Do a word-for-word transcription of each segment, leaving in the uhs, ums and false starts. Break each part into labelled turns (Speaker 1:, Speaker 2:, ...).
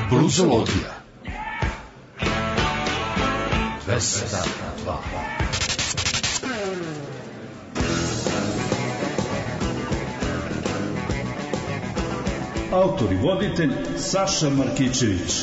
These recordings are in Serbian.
Speaker 1: Bluzologija. dvesta dva.
Speaker 2: Autor i voditelj Saša Markićević.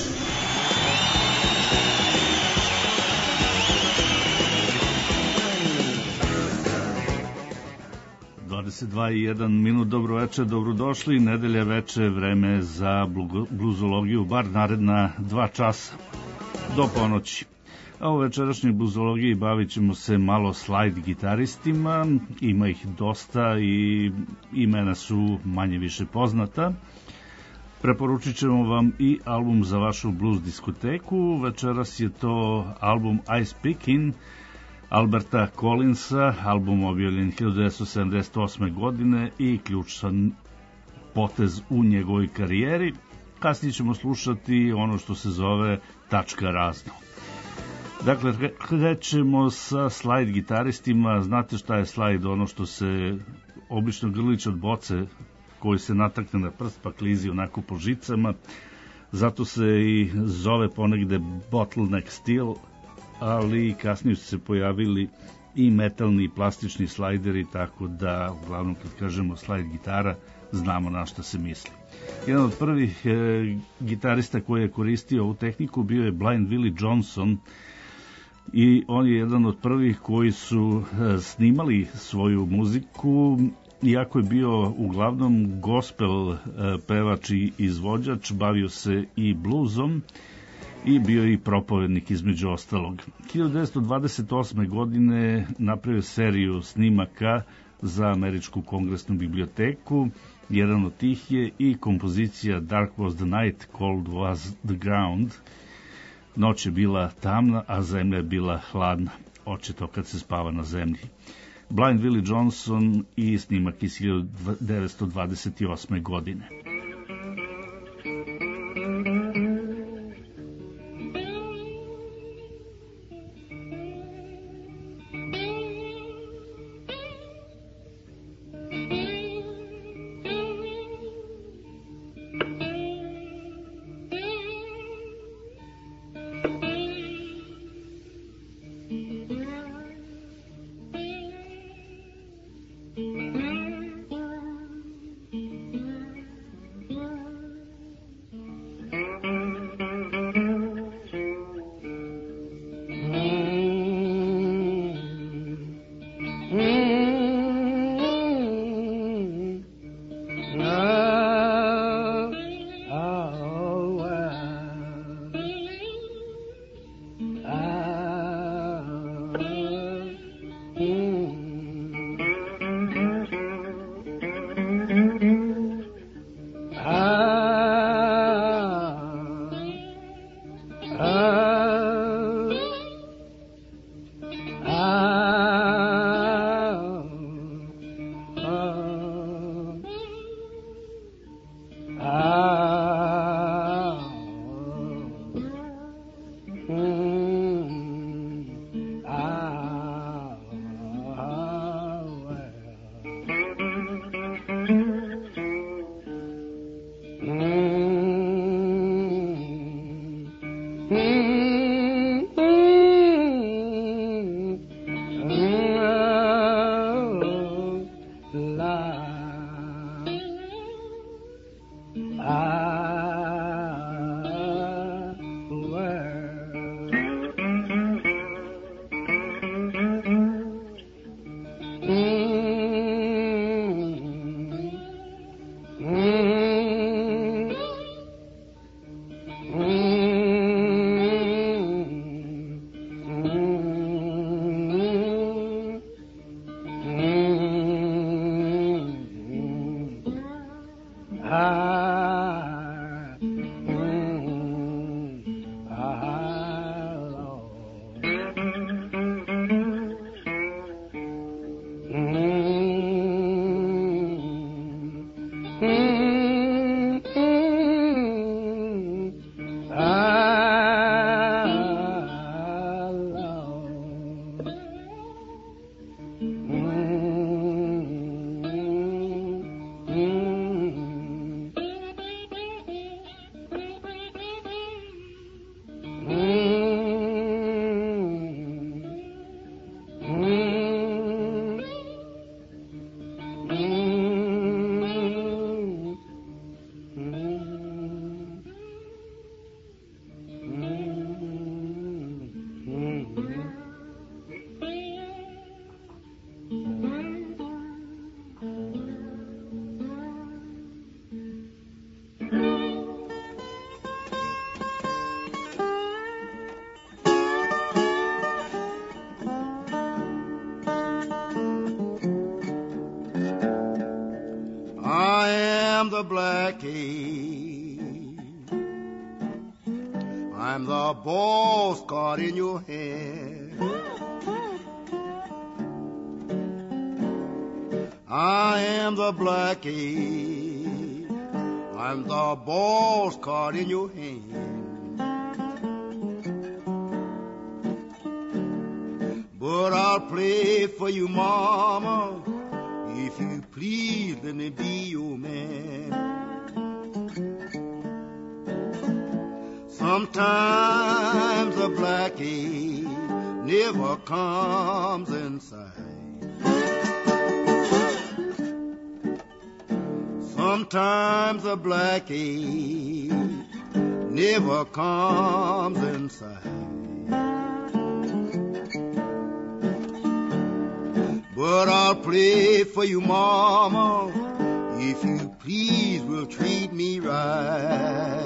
Speaker 2: dvadeset dva i jedan minut, dobro večer, dobrodošli. Nedelja veče, vreme za bluzologiju, bar naredna dva časa do ponoći. A u večerašnjoj bluzologiji bavit ćemo se malo slide gitaristima, ima ih dosta i imena su manje više poznata. Preporučit ćemo vam i album za vašu blues diskoteku. Večeras je to album Ice Pickin' Alberta Collinsa, album objavljen hiljadu devetsto sedamdeset osme. godine i ključan potez u njegovoj karijeri. Kasnije ćemo slušati ono što se zove tačka razno. Dakle, krećemo sa slide gitaristima. Znate šta je slide? Ono što se obično grlić od boce koji se natakne na prst pa klizi onako po žicama. Zato se i zove ponegde bottleneck steel, ali kasnije su se pojavili i metalni i plastični slajderi, tako da uglavnom kad kažemo slide gitara znamo na šta se misli. Jedan od prvih e, gitarista koji je koristio ovu tehniku bio je Blind Willie Johnson i on je jedan od prvih koji su e, snimali svoju muziku, iako je bio uglavnom gospel e, pevač i izvođač, bavio se i bluzom i bio i propovednik između ostalog. hiljadu devetsto dvadeset osme. godine napravio seriju snimaka za Američku kongresnu biblioteku. Jedan od tih je i kompozicija Dark was the night, cold was the ground. Noć je bila tamna, a zemlja je bila hladna. Očito kad se spava na zemlji. Blind Willie Johnson i snimak iz hiljadu devetsto dvadeset osme. godine.
Speaker 3: am the blackie. I'm the boss caught in your hand. I am the blackie. I'm the boss caught in your hand. But I'll play for you, mama, if you please let me be your man. Sometimes a blackie never comes inside. Sometimes a blackie never comes inside. But I'll play for you, mama, if you please will treat me right.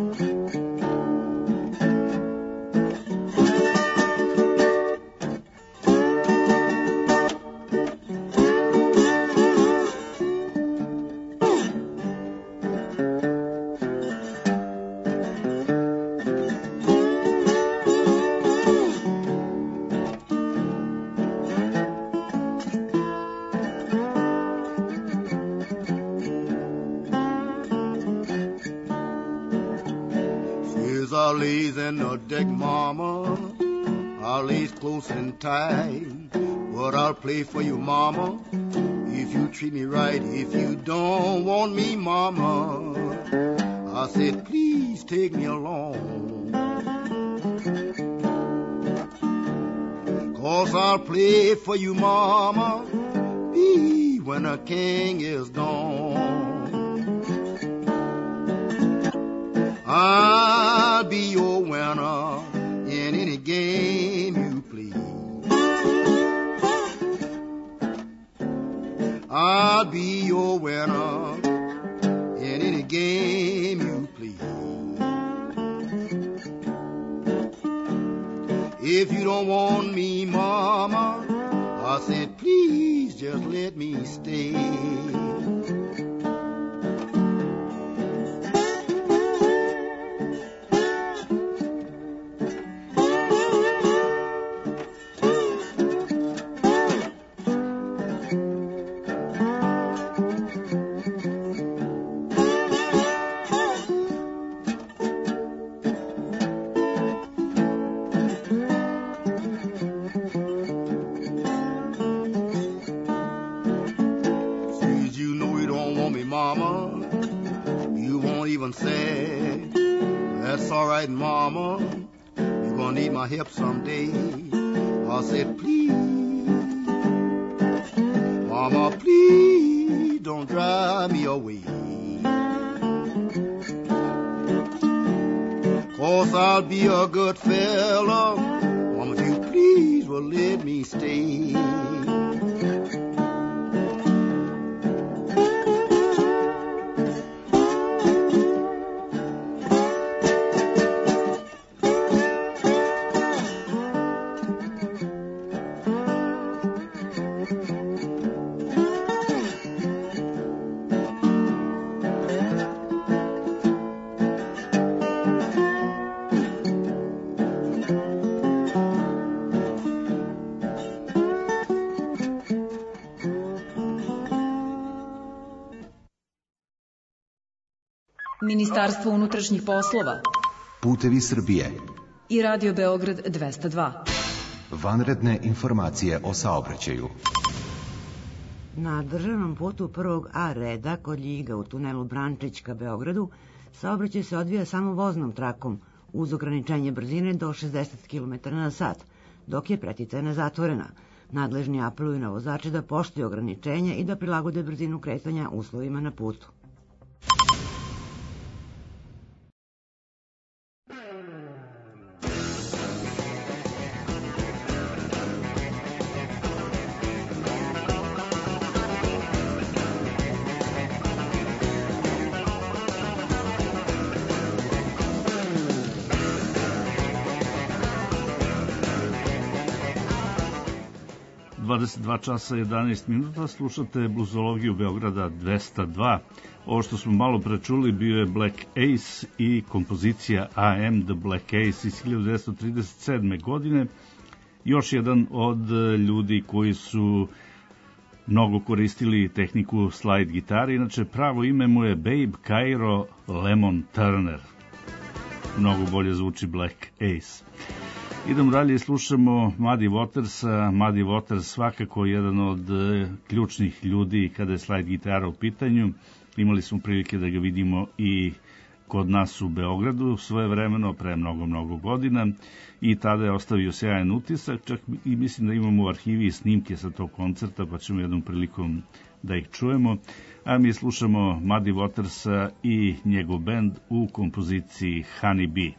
Speaker 3: I lays in the deck, mama, I lays close and tight. But I'll play for you, mama, if you treat me right. If you don't want me, mama, I said, please take me along. 'Cause I'll play for you, mama, be when the king is gone. I'll be your winner in any game you please. I'll be your winner in any game you please. If you don't want me, mama, I said, please just let me stay. That's all right, mama, you're gonna need my help someday. I said, please, mama, please don't drive me away. 'Cause I'll be a good fella, mama, if you please will let me stay.
Speaker 4: Ministarstvo unutrašnjih poslova,
Speaker 1: Putevi Srbije
Speaker 4: i Radio Beograd dvesta dva.
Speaker 1: Vanredne informacije o saobraćaju.
Speaker 5: Na državnom putu prvog A reda kod Ljiga u tunelu Brančić ka Beogradu saobraćaj se odvija samo voznom trakom uz ograničenje brzine do šezdeset kilometara na sat, dok je preticajna zatvorena. Nadležni apeluju na vozače da poštuju ograničenja i da prilagode brzinu kretanja uslovima na putu.
Speaker 2: dvadeset dva časa jedanaest minuta, slušate bluzologiju Beograda dvesta dva. Ovo što smo malo prečuli bio je Black Ace i kompozicija I Am the Black Ace iz hiljadu devetsto trideset sedme. godine. Još jedan od ljudi koji su mnogo koristili tehniku slide gitare, inače pravo ime mu je Babe Cairo Lemon Turner. Mnogo bolje zvuči Black Ace. Idemo dalje i slušamo Muddy Watersa. Muddy Waters svakako jedan od ključnih ljudi kada je slide gitara u pitanju. Imali smo prilike da ga vidimo i kod nas u Beogradu svoje vremeno, pre mnogo, mnogo godina, i tada je ostavio sjajan utisak, čak i mislim da imamo u arhivi snimke sa tog koncerta, pa ćemo jednom prilikom da ih čujemo. A mi slušamo Muddy Watersa i njegov bend u kompoziciji Honey Bee.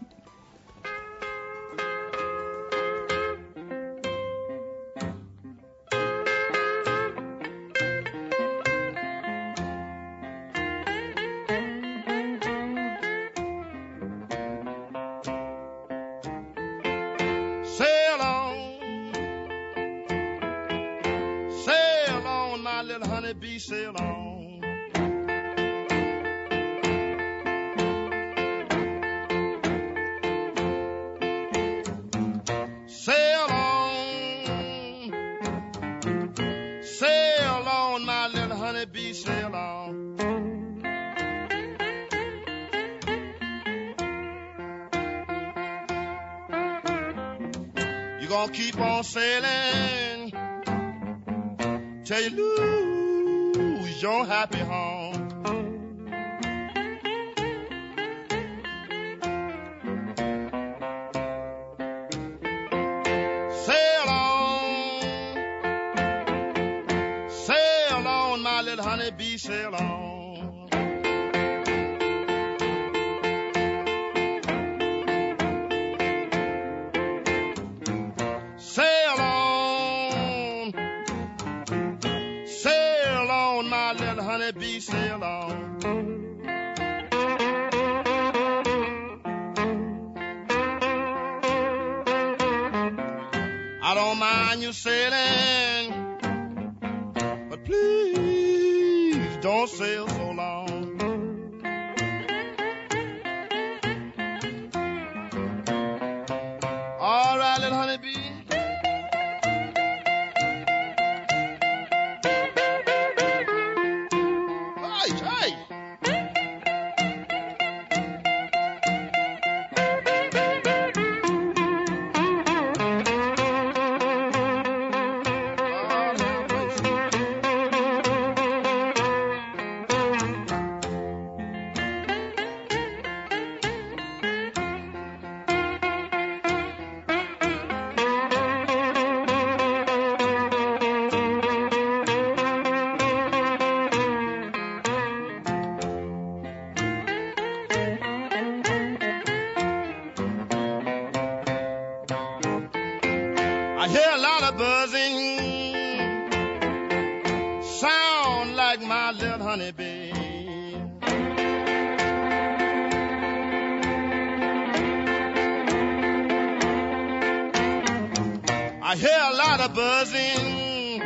Speaker 3: I hear a lot of buzzing,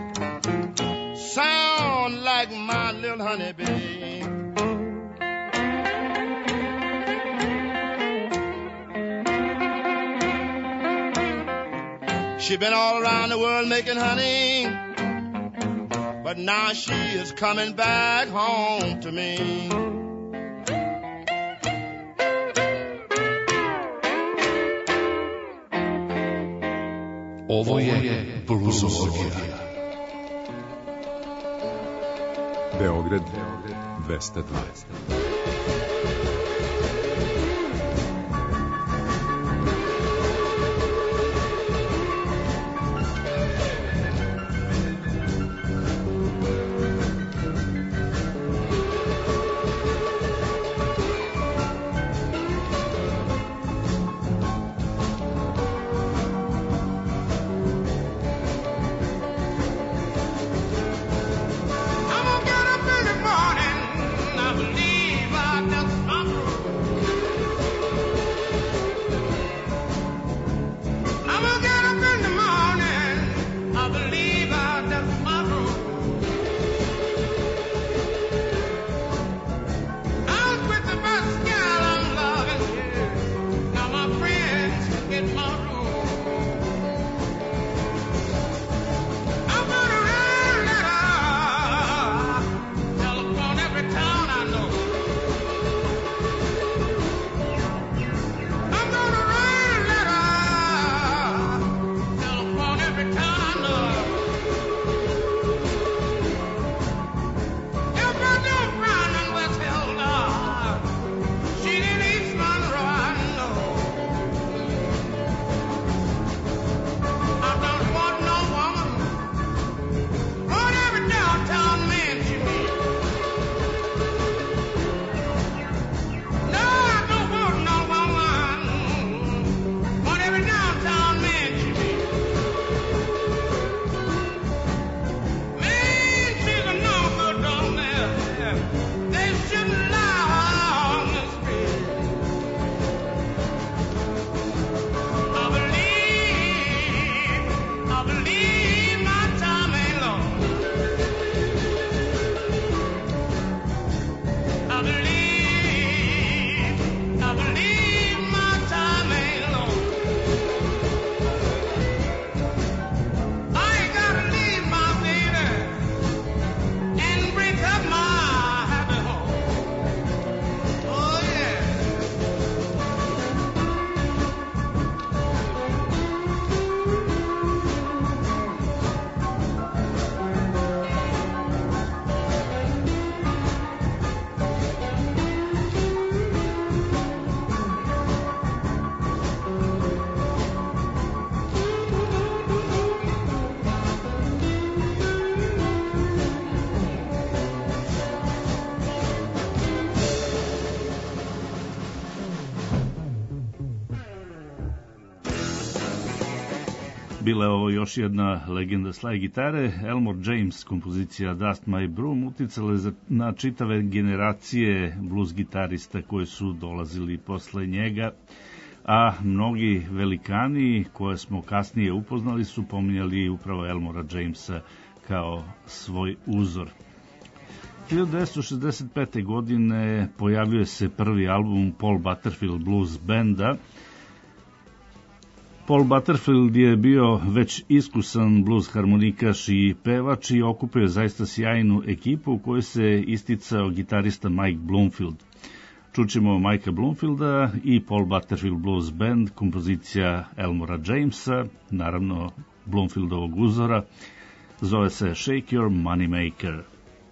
Speaker 3: sound like my little honeybee. She been all around the world making honey, but now she is coming back home to me.
Speaker 1: Ovo je bluzologija. Beograd dvesta dva.
Speaker 3: I believe
Speaker 2: Bila je ovo još jedna legenda slide gitare. Elmore James, kompozicija Dust My Broom, uticala je na čitave generacije blues gitarista koji su dolazili posle njega, a mnogi velikani koje smo kasnije upoznali su pominjali upravo Elmora Jamesa kao svoj uzor. hiljadu devetsto šezdeset pete. godine pojavio se prvi album Paul Butterfield Blues Banda. Paul Butterfield je bio već iskusan blues harmonikaš i pevač i okupio zaista sjajnu ekipu u kojoj se isticao gitarista Mike Bloomfield. Čućemo Mikea Bloomfielda i Paul Butterfield Blues Band, kompozicija Elmora Jamesa, naravno Bloomfieldovog uzora, zove se Shake Your Money Maker.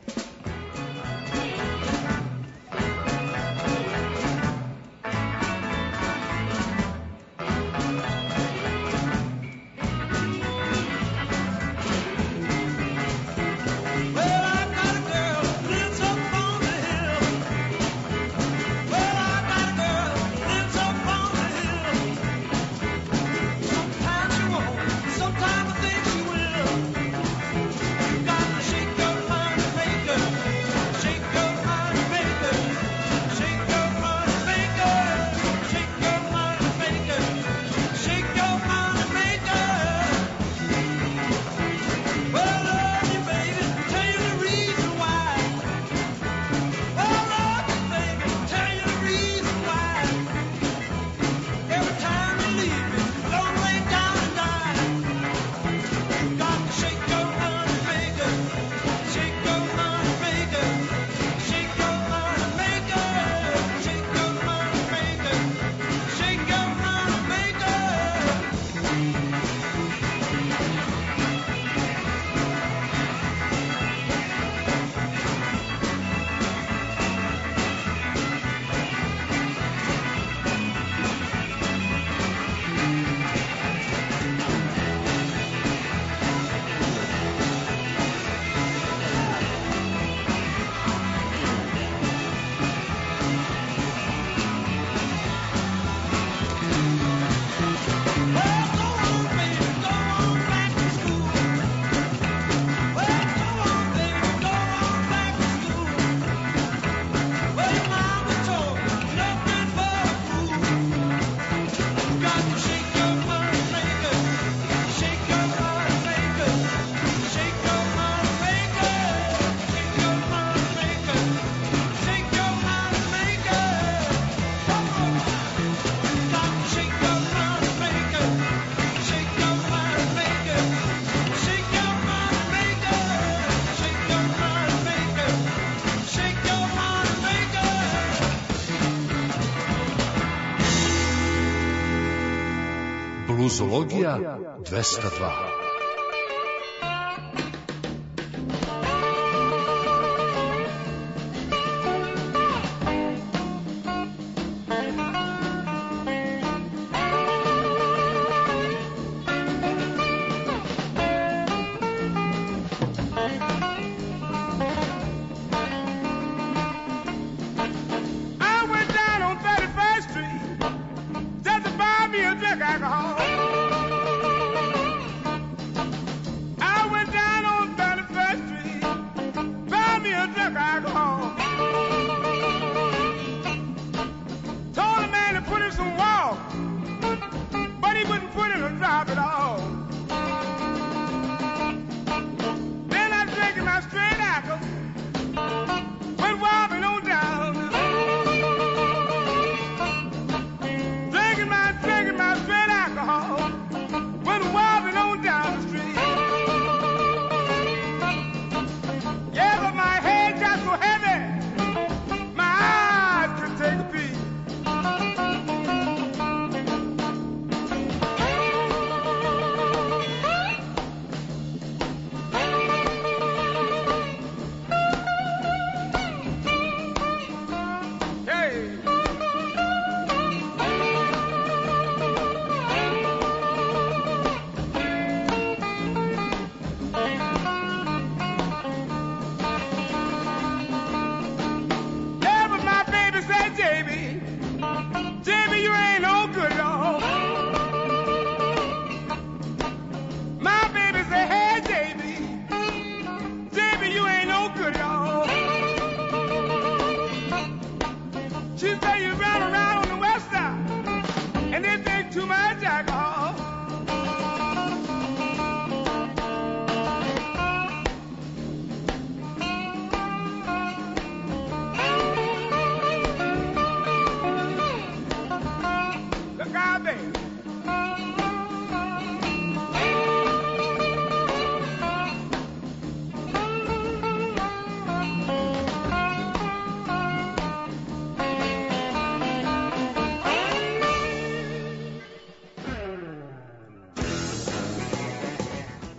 Speaker 1: Bluzologija dvesta dva.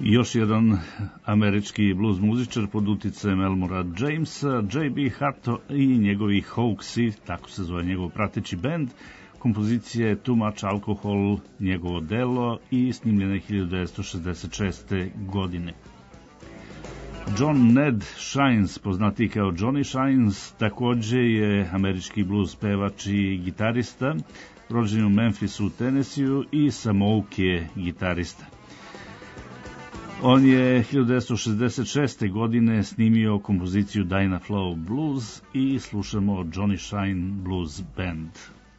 Speaker 2: Još jedan američki blues muzičar pod uticajem Elmora Jamesa, J B Hutto i njegovi Hawksi, tako se zove njegov prateći bend. Kompozicija je Too Much Alcohol, njegovo delo, i snimljena je hiljadu devetsto šezdeset šeste. godine. John Ned Shines, poznati kao Johnny Shines, takođe je američki blues pevač i gitarista, rođen u Memphisu u Tennesseeu i Samouk je gitarista. On je hiljadu devetsto šezdeset šeste. godine snimio kompoziciju Dinah Flow Blues i slušamo Johnny Shine Blues Band.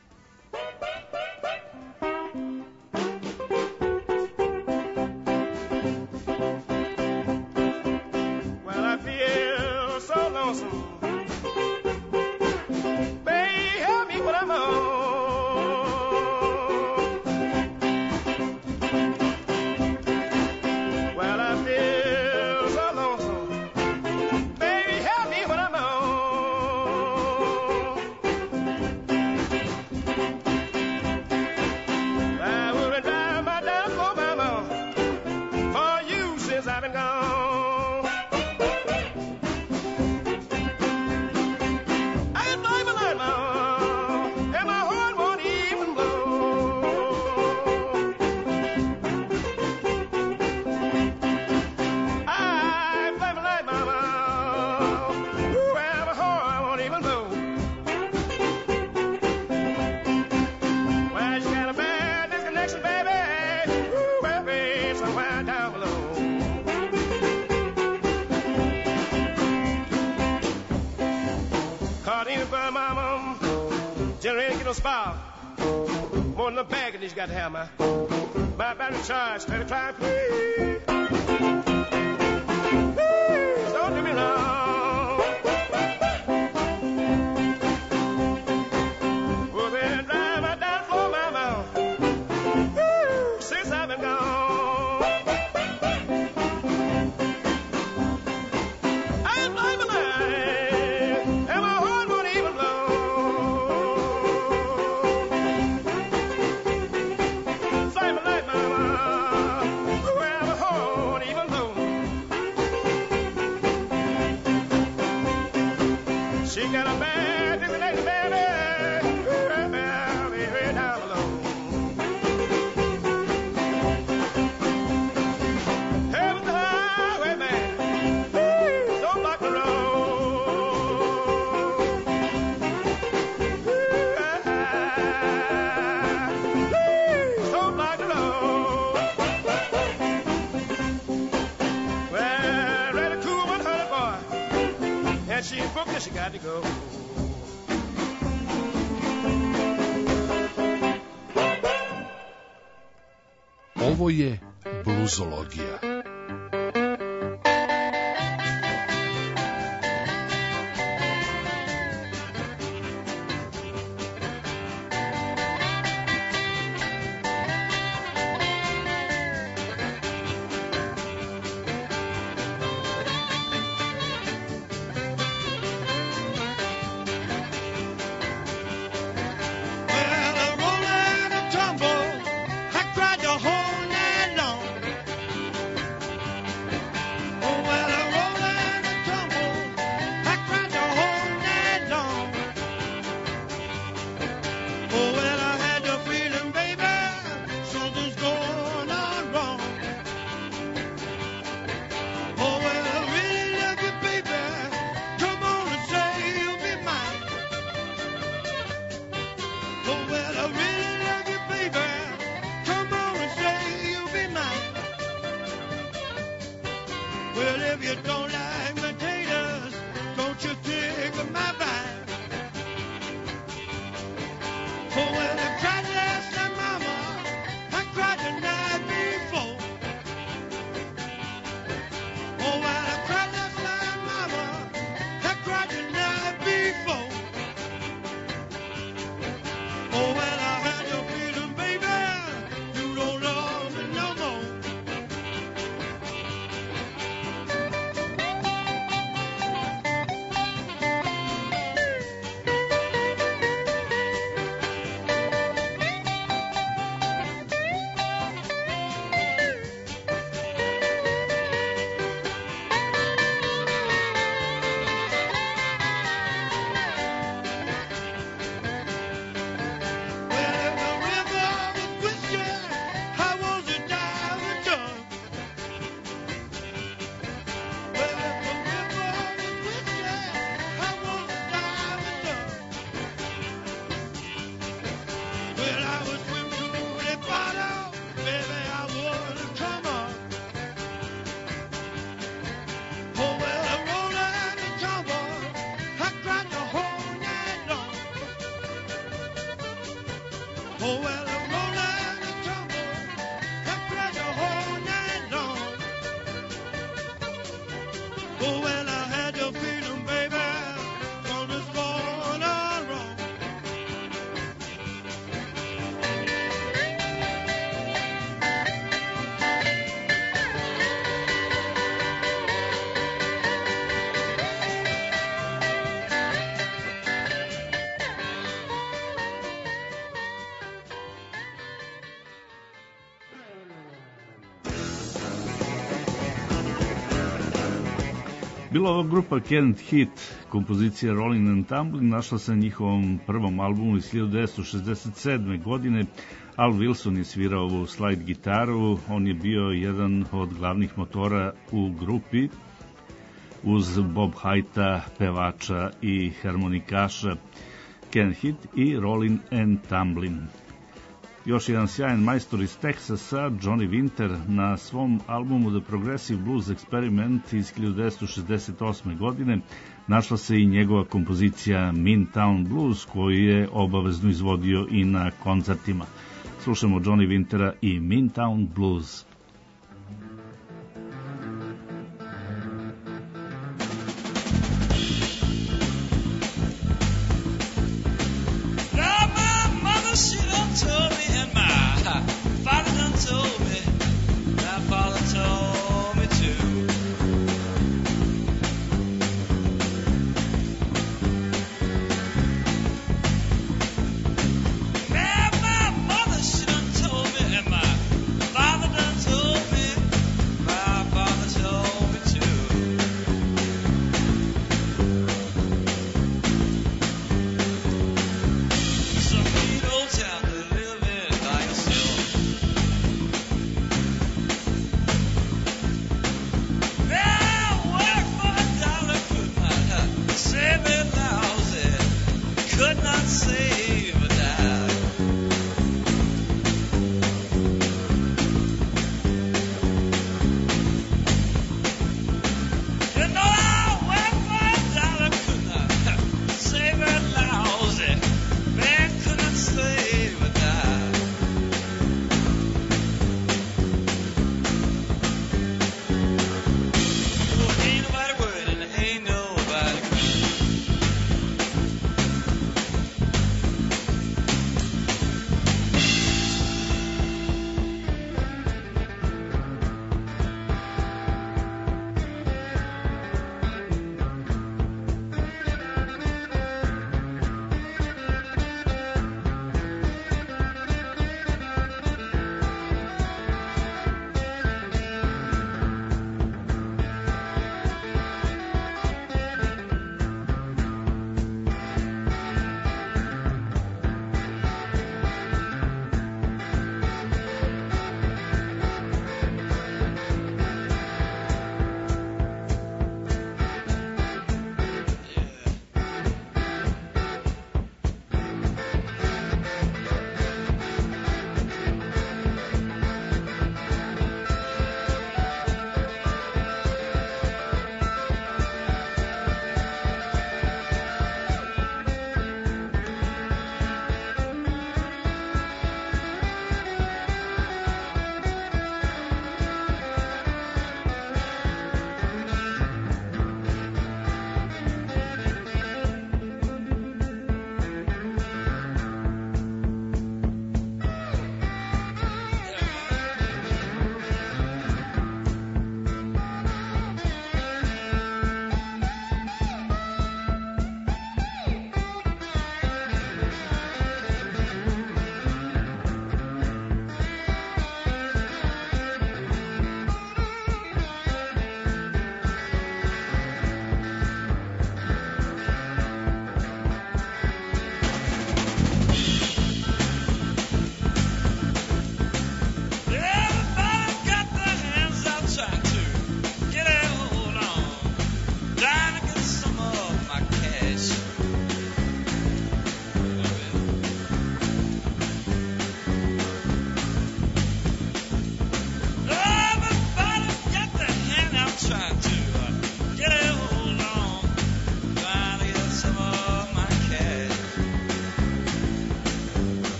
Speaker 6: More than a bag of these got to have my my battery charge thirty-five please. Please don't do me wrong. Well, been driving my down floor, my mouth since I've been gone. I ain't blaming life, and my heart won't even blow. She got a bad disability, baby, way down below. Heaven's the highway, man, please don't block the road. Please don't block the road. Well, ready cool one hundred boy, and she's booked and she got to go.
Speaker 1: Ovo je bluzologija.
Speaker 6: Oh, well, the roll and the tumble kept pressure all night long. Oh, well, I had your feeling, baby, from this going on wrong.
Speaker 2: Bila ova grupa Can't Hit, kompozicija Rolling and Tumbling, našla se na njihovom prvom albumu iz hiljadu devetsto šezdeset sedme. godine. Al Wilson je svirao ovu slide gitaru, on je bio jedan od glavnih motora u grupi, uz Bob Haighta, pevača i harmonikaša. Can't Hit i Rolling and Tumbling. Još jedan sjajan majstor iz Teksasa, Johnny Winter, na svom albumu The Progressive Blues Experiment iz hiljadu devetsto šezdeset osme. godine našla se i njegova kompozicija Mean Town Blues, koju je obavezno izvodio i na koncertima. Slušamo Johnny Wintera i Mean Town Blues.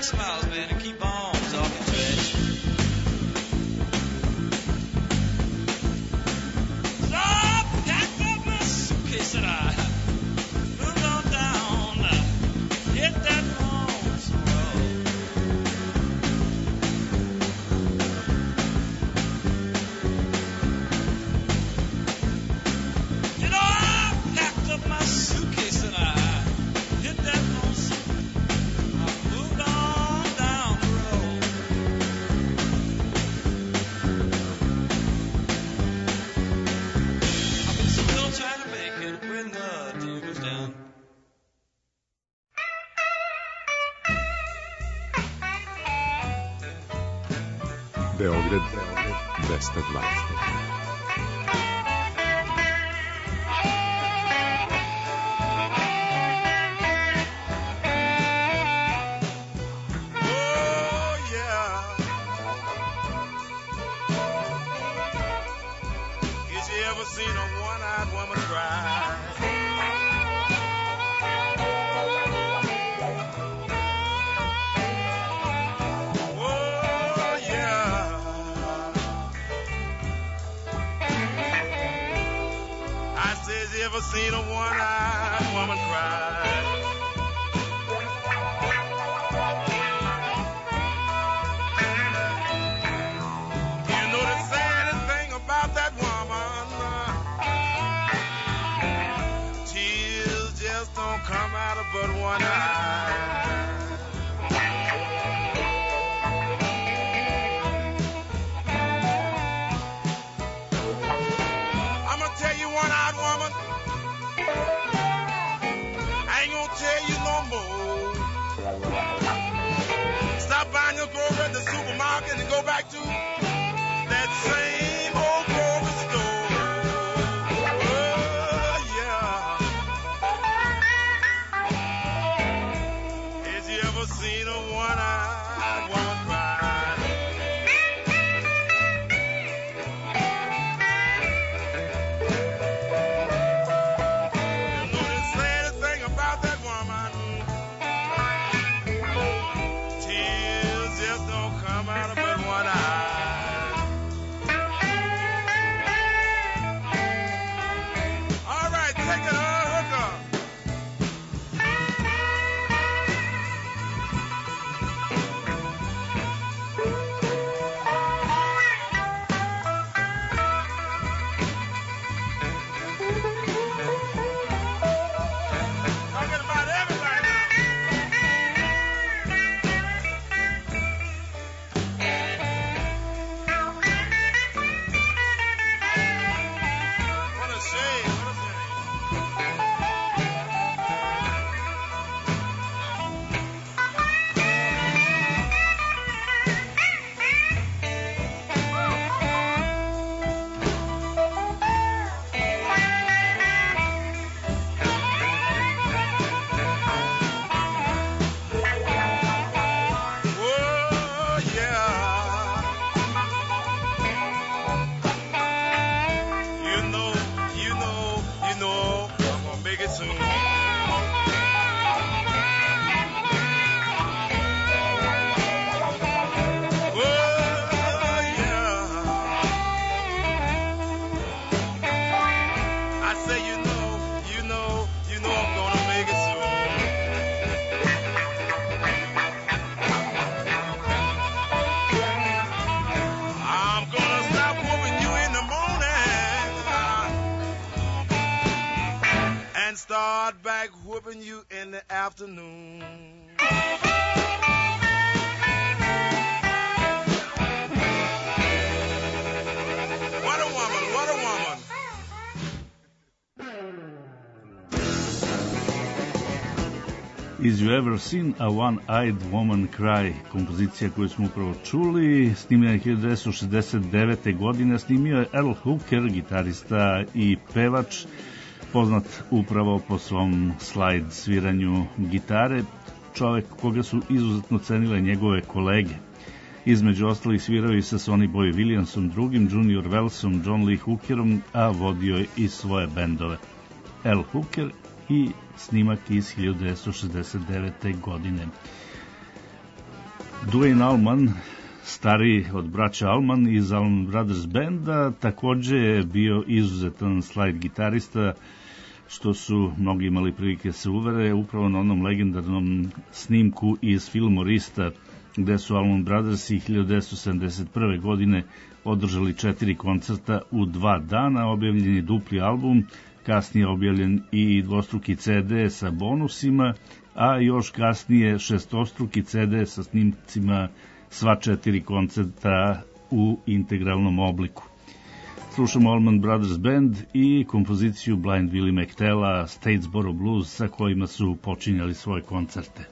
Speaker 7: six miles, man, and keep bombs off your trash. So I packed up my suitcase and I moved on down, hit that lonesome road. You know, I packed up my suitcase and I hit that lonesome. I moved on down the road. I've been still trying to make it when the deal goes down.
Speaker 1: Beograd dvesta dva.
Speaker 6: Oh, yeah. Has you ever seen a one-eyed woman cry? Oh, yeah. I said, you ever seen a one-eyed woman cry? You know the saddest thing about that woman, uh, tears just don't come out of but one eye. I'm gonna tell you one-eyed woman, I ain't gonna tell you no more. Stop buying your groceries at the supermarket and go back to that same old grocery store. Oh, yeah. Has you ever seen a one-eyed woman cry? You know the saddest thing about that woman, tears just don't come out of but one eye. All right, take it on, hook up. Talking about everybody now. What a shame, what a shame. Oh, yeah. You know, you know, you know, I'm gonna make it soon. Oh, yeah. I say, you know, you know, you know, I'm gonna make it soon. I'm gonna stop whooping you in the morning and start back whooping you in the afternoon. What a woman, what a woman.
Speaker 2: Is You Ever Seen a One-Eyed Woman Cry, kompozicija koju smo upravo čuli, snimljena je hiljadu devetsto šezdeset devete. godine, snimio je Earl Hooker, gitarista i pevač, poznat upravo po svom slide sviranju gitare, čovek koga su izuzetno cenile njegove kolege. Između ostalih svirao i sa Sonny Boy Williamsom drugim, Junior Wellsom, John Lee Hookerom, a vodio je i svoje bendove. Earl Hooker i snimak iz hiljadu devetsto šezdeset devete. godine. Duane Allman, stariji od braća Allman iz Allman Brothers benda, takođe je bio izuzetan slide gitarista, što su mnogi imali prilike se uvere upravo na onom legendarnom snimku iz Filmorista, gde su Allman Brothers i hiljadu devetsto sedamdeset prve. godine održali četiri koncerta u dva dana, objavljen je dupli album, kasnije objavljen i dvostruki ce de sa bonusima, a još kasnije šestostruki ce de sa snimcima sva četiri koncerta u integralnom obliku. Slušamo Allman Brothers Band i kompoziciju Blind Willie McTella, Statesboro Blues, sa kojima su počinjali svoje koncerte.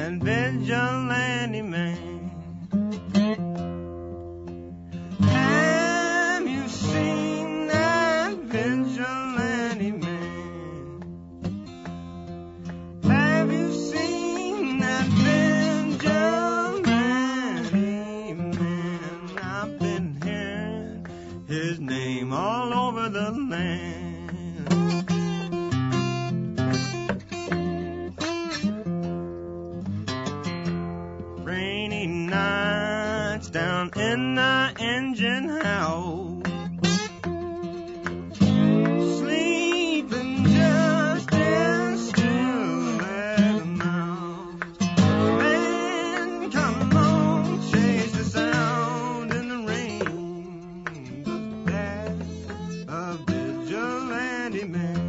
Speaker 8: that vigilante man? Have you seen that vigilante man? Have you seen that vigilante man? I've been hearing his name all over the land. Rainy nights down in the engine house, sleeping just as still as a mouse. Man, come on, chase the sound in the rain. That's a vigilante man.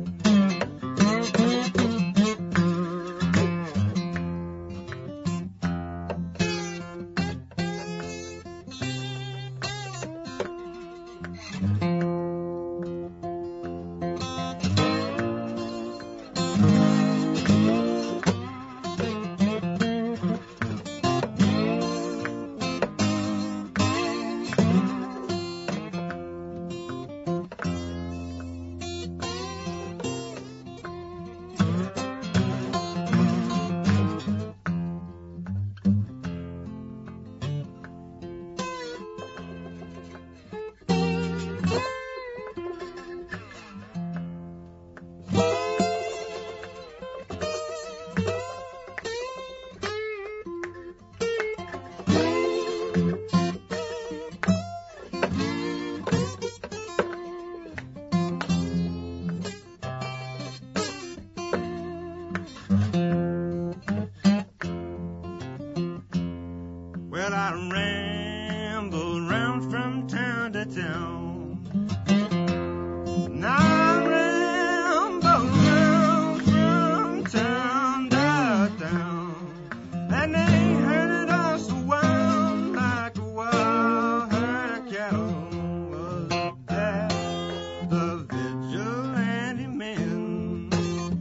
Speaker 8: Well, I ramble round from town to town. And I ramble round from town to town. And they herded us around like a wild herd of cattle. Was that the vigilante men?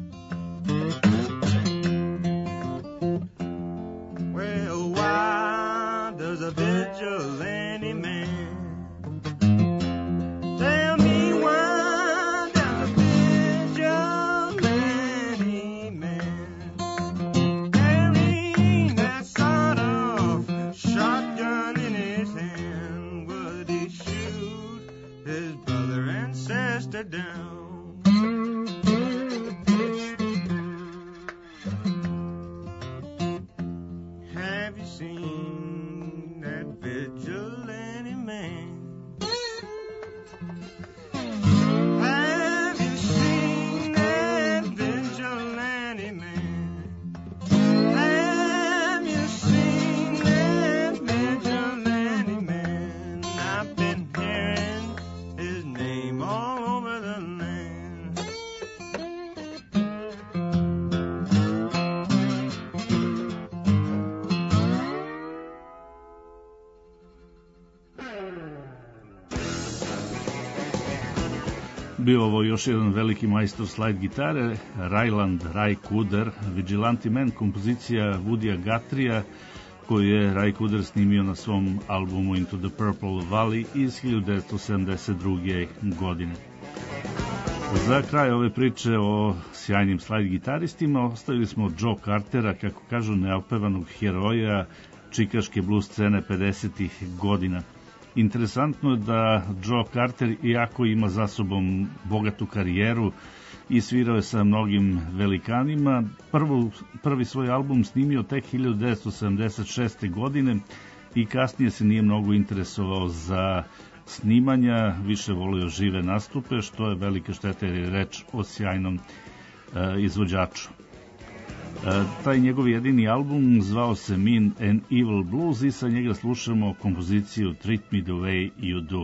Speaker 8: Well, why does a vigilante man? Tell me why does a vigilante man carry that sort of shotgun in his hand? Would he shoot his brother and sister down? Have you seen that vigilante man? Have you seen that vigilante man? Have you seen that vigilante man? I've been hearing his name all over the land.
Speaker 2: Bio ovo još jedan veliki majstor slide gitare, Ryland Ray Cooder, Vigilante Man, kompozicija Woodya Guthrie, koju je Ray Cooder snimio na svom albumu Into the Purple Valley iz hiljadu devetsto sedamdeset druge. godine. Za kraj ove priče o sjajnim slide gitaristima ostavili smo Joe Cartera, kako kažu, neopevanog heroja čikaške blues scene pedesetih godina. Interesantno je da Joe Carter, iako ima za sobom bogatu karijeru i svirao je sa mnogim velikanima, prvo, prvi svoj album snimio tek hiljadu devetsto sedamdeset šeste. godine i kasnije se nije mnogo interesovao za snimanja, više volio žive nastupe, što je velika šteta jer je reč o sjajnom e, izvođaču. E, taj njegov jedini album zvao se Mean and Evil Blues i sa njega slušamo kompoziciju Treat Me the Way You Do.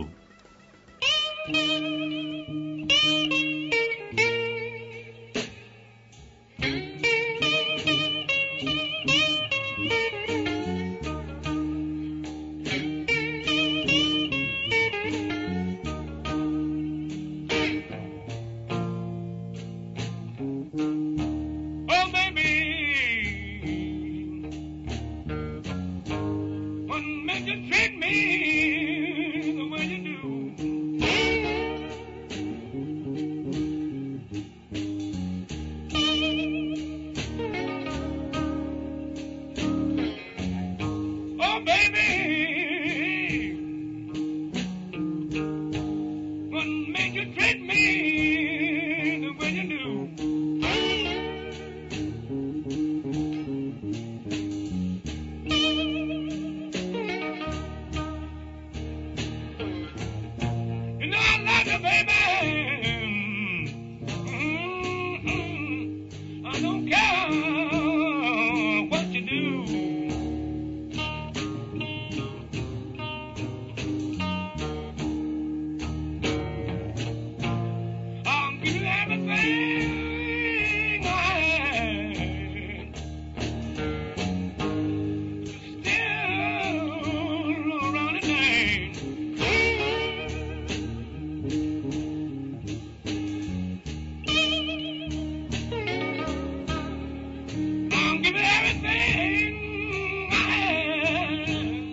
Speaker 7: gonna give you everything I have,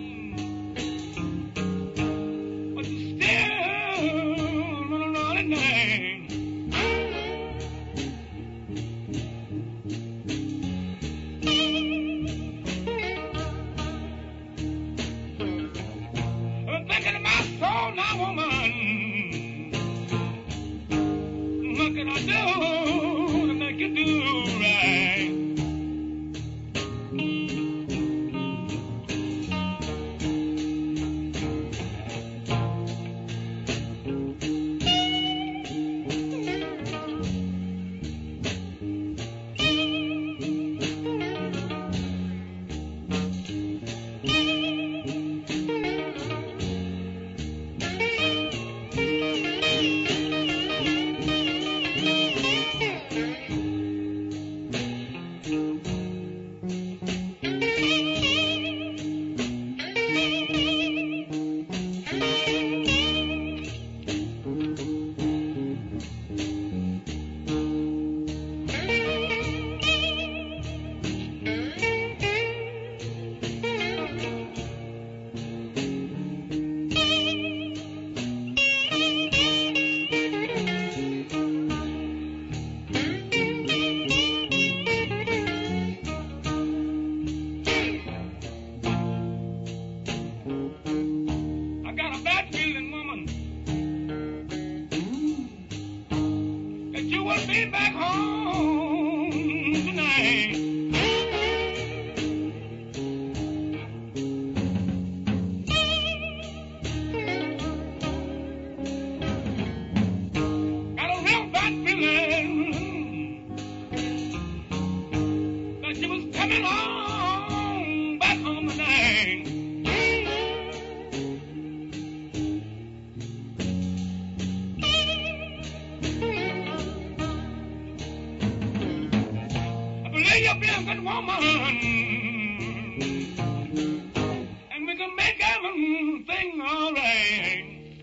Speaker 7: but you still gonna run it down. I'm thinking of my soul now, woman. What can I do to make you do right? Be back home tonight. Got a real bad feeling that you was coming on back home tonight. You'll be a good woman, and we can make everything all right.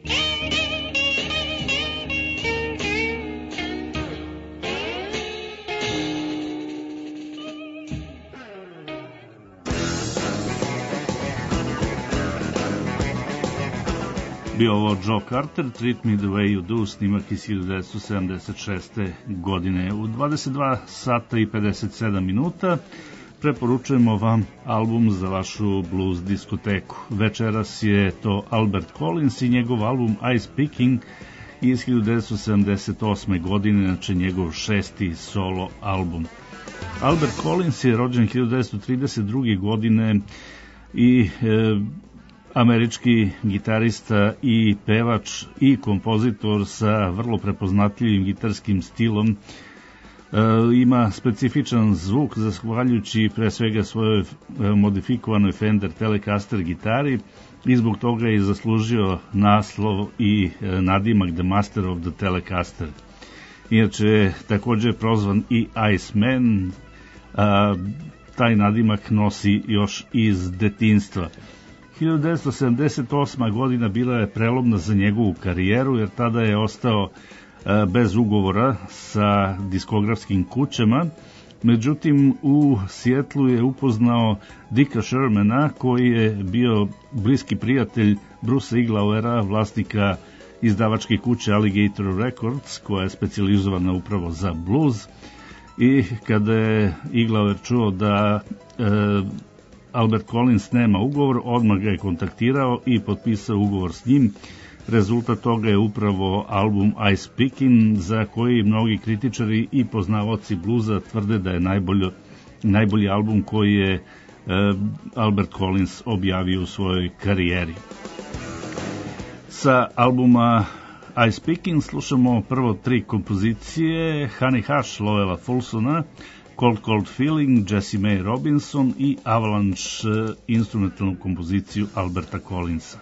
Speaker 2: Bio ovo Joe Carter, Treat Me The Way You Do, snimak iz hiljadu devetsto sedamdeset šeste. godine. U dvadeset dva sata i pedeset sedam minuta preporučujemo vam album za vašu blues diskoteku. Večeras je to Albert Collins i njegov album Ice Picking iz hiljadu devetsto sedamdeset osme. godine, znači njegov šesti solo album. Albert Collins je rođen hiljadu devetsto trideset druge. godine i e, američki gitarista i pevač i kompozitor sa vrlo prepoznatljivim gitarskim stilom. E, ima specifičan zvuk zahvaljujući pre svega svojoj modifikovanoj Fender Telecaster gitari i zbog toga je zaslužio naslov i nadimak The Master of the Telecaster. Inače je takođe prozvan i Iceman, a taj nadimak nosi još iz detinjstva. hiljadu devetsto sedamdeset osma. godina bila je prelomna za njegovu karijeru, jer tada je ostao bez ugovora sa diskografskim kućama. Međutim, u Sijetlu je upoznao Dicka Shermana, koji je bio bliski prijatelj Brucea Iglauera, vlasnika izdavačke kuće Alligator Records, koja je specijalizovana upravo za blues. I kada je Iglauer čuo da e, Albert Collins nema ugovor, odmah ga je kontaktirao i potpisao ugovor s njim. Rezultat toga je upravo album Ice Picking, za koji mnogi kritičari i poznavaoci bluza tvrde da je najbolji, najbolji album koji je e, Albert Collins objavio u svojoj karijeri. Sa albuma Ice Picking slušamo prvo tri kompozicije: Honey Hush Lowella Fulsona, Cold Cold Feeling, Jessie Mae Robinson i Avalanche, instrumentalnu kompoziciju Alberta Collinsa.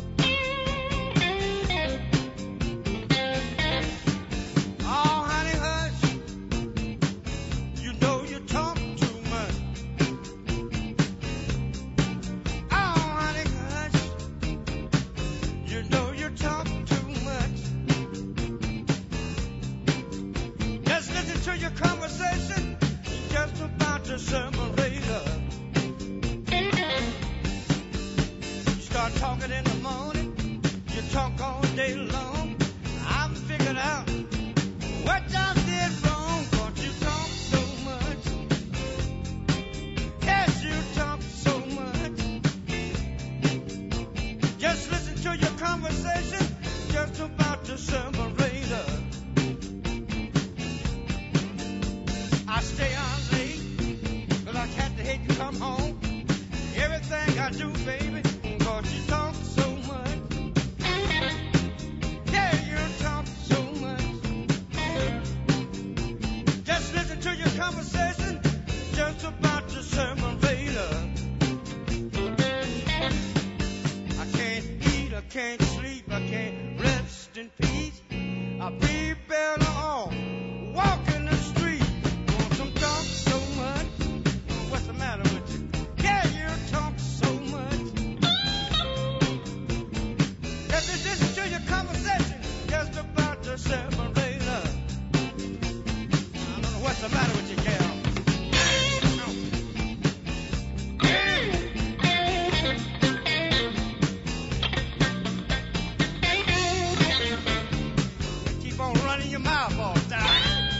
Speaker 8: Oh, honey, I stay on late, 'cause I can't hate to come home. Everything I do, baby, 'cause you talk so much. Yeah, you talk so much. Just listen to your conversation, just about to sermon later. I can't eat, I can't sleep, I can't rest in peace. I prepare to all walk in the street. Want some talk so much? What's the matter with you? Yeah, you talk so much. Just listen to your conversation, just about to separate us. I don't know what's the matter with you, gal. Keep on running your mouth off, darling.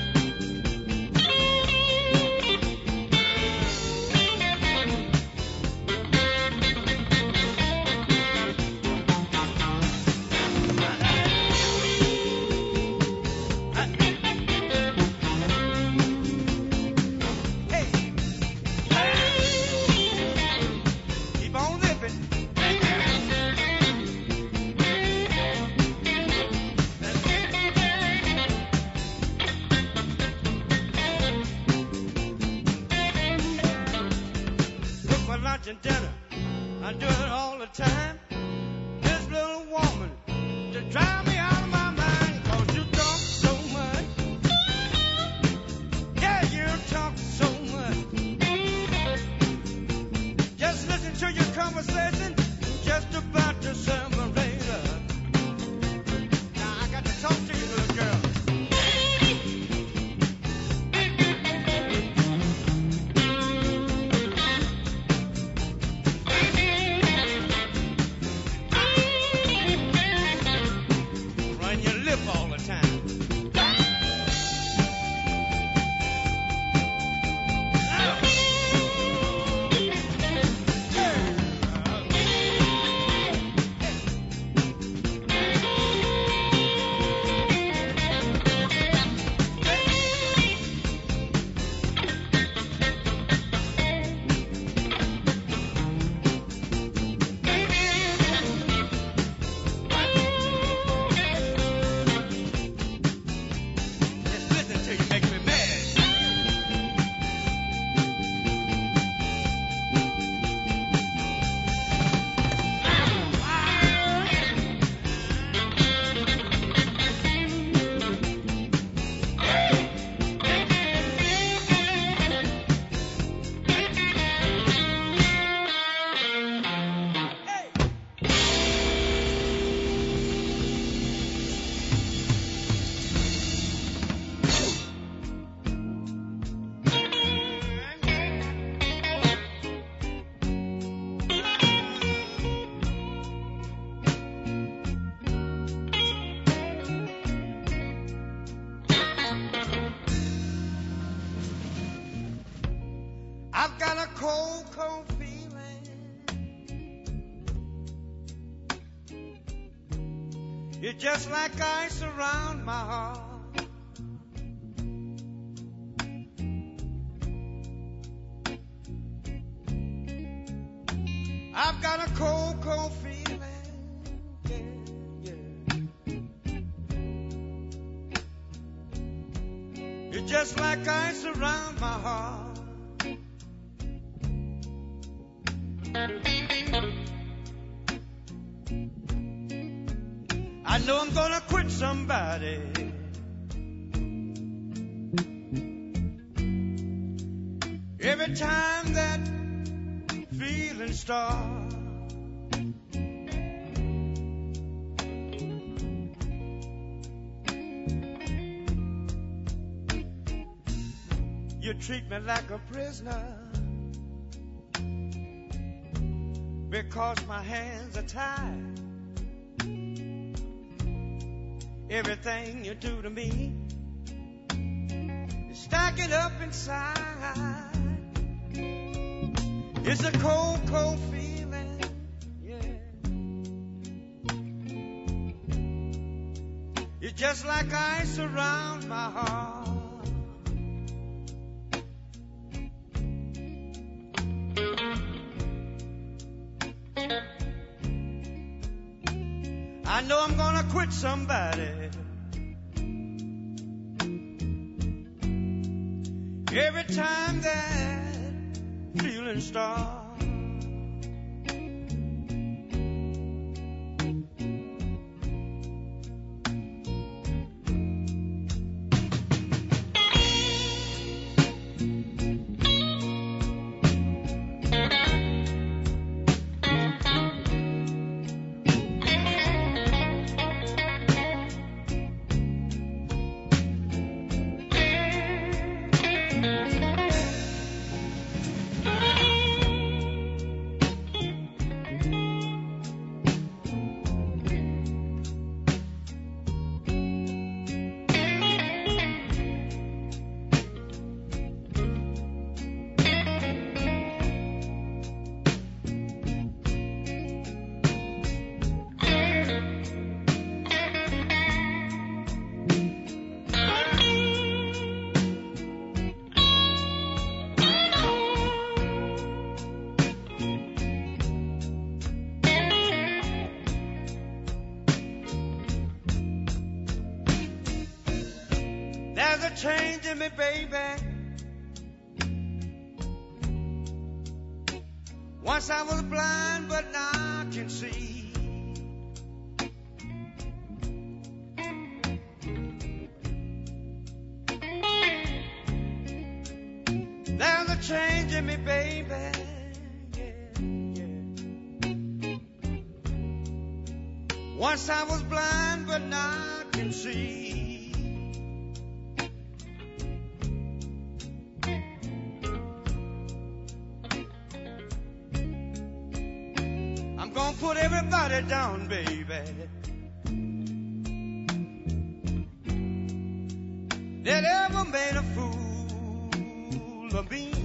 Speaker 8: And dinner, I do it all the time. This little woman to drive me out of my mind, 'cause you talk so much. Yeah, you talk so much. Just listen to your conversation, just about to separate us. Now I got to talk to you, little girl. All the time. I've got a cold, cold feeling. You're just like ice around my heart. I've got a cold, cold feeling. Yeah, yeah. You're just like ice around my heart. I know I'm gonna quit somebody. Every time that feeling starts, you treat me like a prisoner. Because my hands are tied. Everything you do to me is stacking up inside. It's a cold, cold feeling, yeah. You're just like ice around my heart. I know I'm gonna quit somebody. Every time that feeling starts. Changing me, baby. Once I was blind, but now I can see. There's a change in me, baby. Yeah, yeah. Once I was blind, but now I can see. Gonna put everybody down, baby. That ever made a fool of me.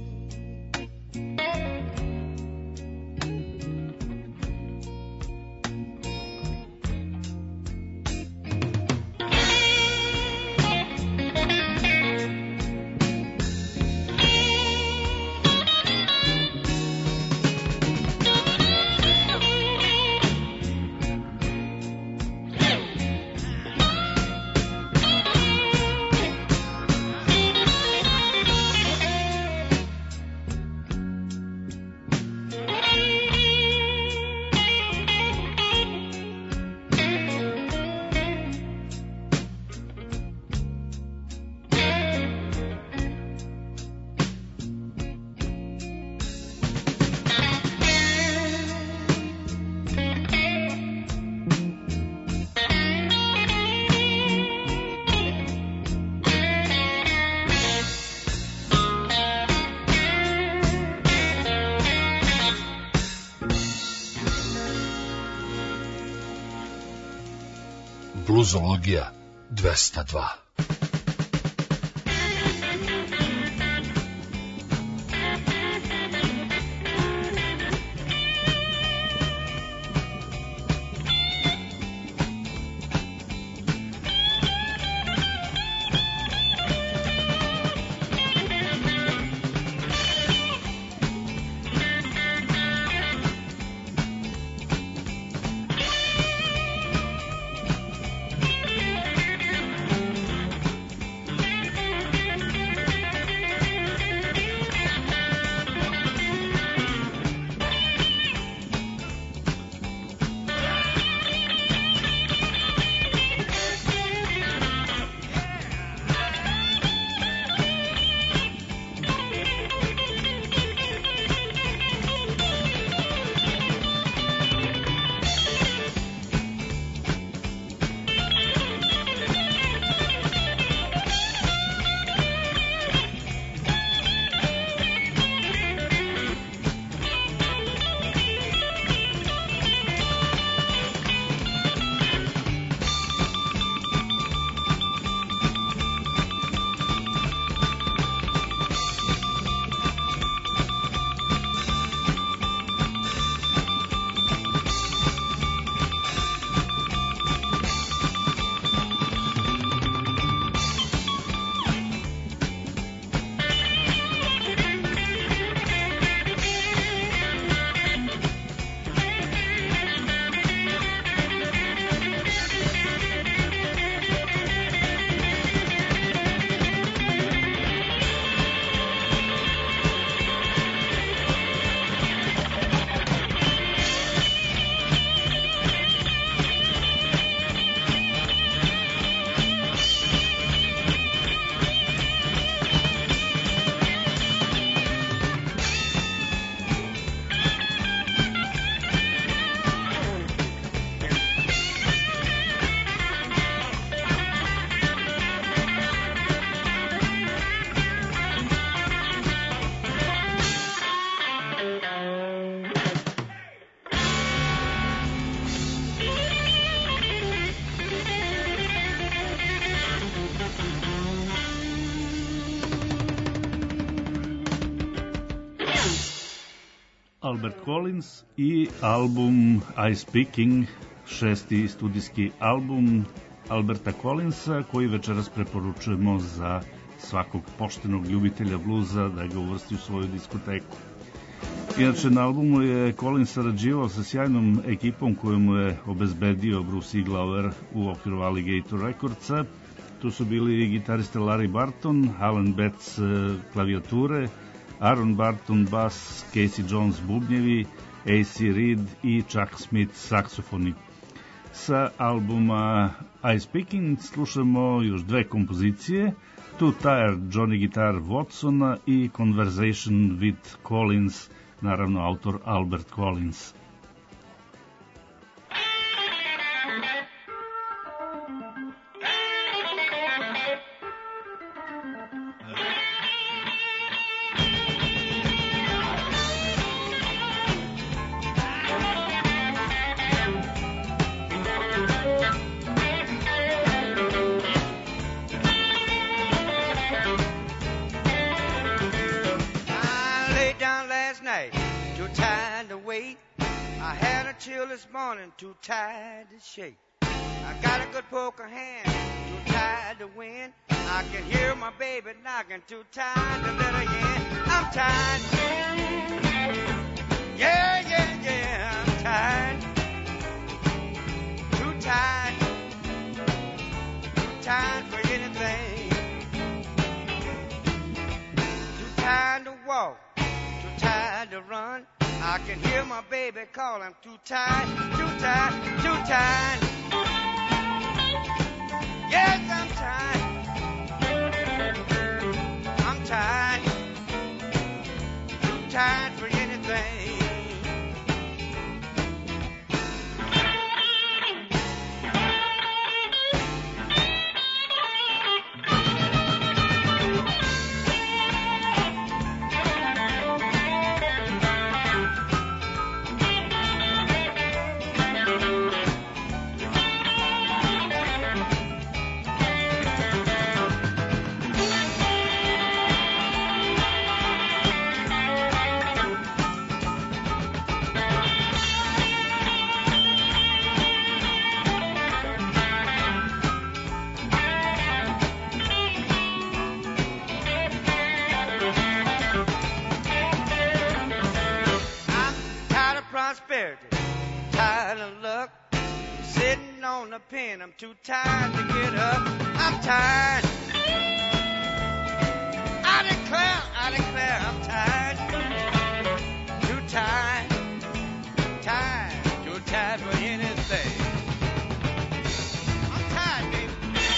Speaker 9: Bluzologija dvesta dva.
Speaker 2: Albert Collins i album I Speaking, šesti studijski album Alberta Collinsa, koji večeras preporučujemo za svakog poštenog ljubitelja bluza da ga uvrsti u svoju diskoteku. Inače, na albumu je Collins sarađivao sa sjajnom ekipom koju mu je obezbedio Bruce Iglauer u okviru Alligator Recordsa. Tu su bili gitariste Larry Barton, Alan Betts klavijature, Aaron Barton bas, Casey Jones bubnjevi, A C Reed i Chuck Smith saksofoni. Sa albuma I Speaking slušamo još dve kompozicije, Too Tired Johnny Guitar Watsona i Conversation with Collins, naravno autor Albert Collins.
Speaker 8: Too tired to shake. I got a good poker hand, too tired to win. I can hear my baby knocking, too tired to let her in. I'm tired. Yeah, yeah, yeah, I'm tired. Too tired. Too tired for anything. Too tired to walk, too tired to run. I can hear my baby call. I'm too tired, too tired, too tired. Yes, I'm tired. I'm tired. Too tired for anything. I'm too tired to get up. I'm tired. I declare, I declare, I'm tired. Too tired. Tired. Too tired for anything. I'm tired, baby.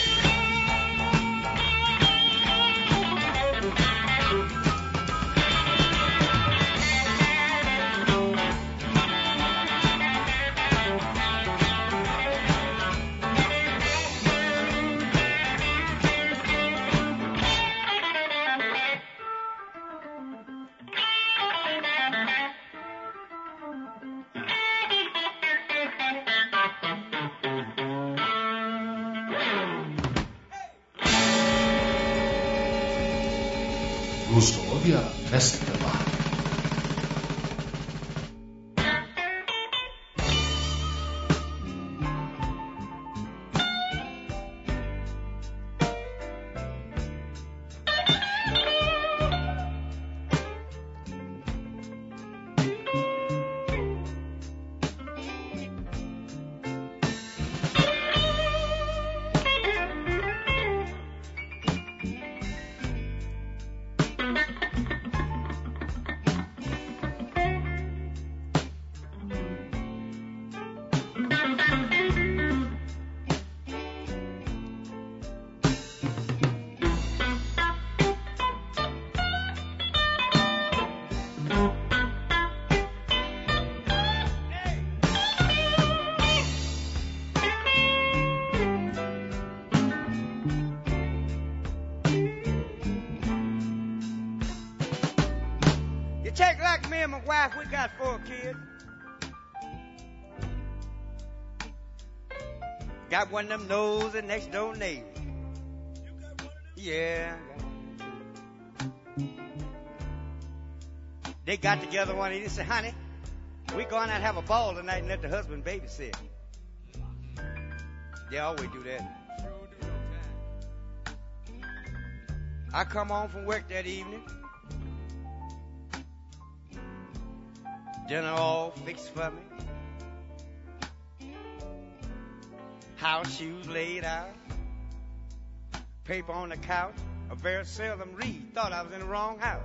Speaker 9: Bluesologija dvesta dva. We got four kids. Got one of them nosy next door neighbors. You got one of them? Yeah. I got one. they got together one evening and said, honey, we going out and have a ball tonight and let the husband babysit. They always do that. I come home from work that evening. Dinner all fixed for me. House shoes laid out. Paper on the couch. I very seldom read. Thought I was in the wrong house.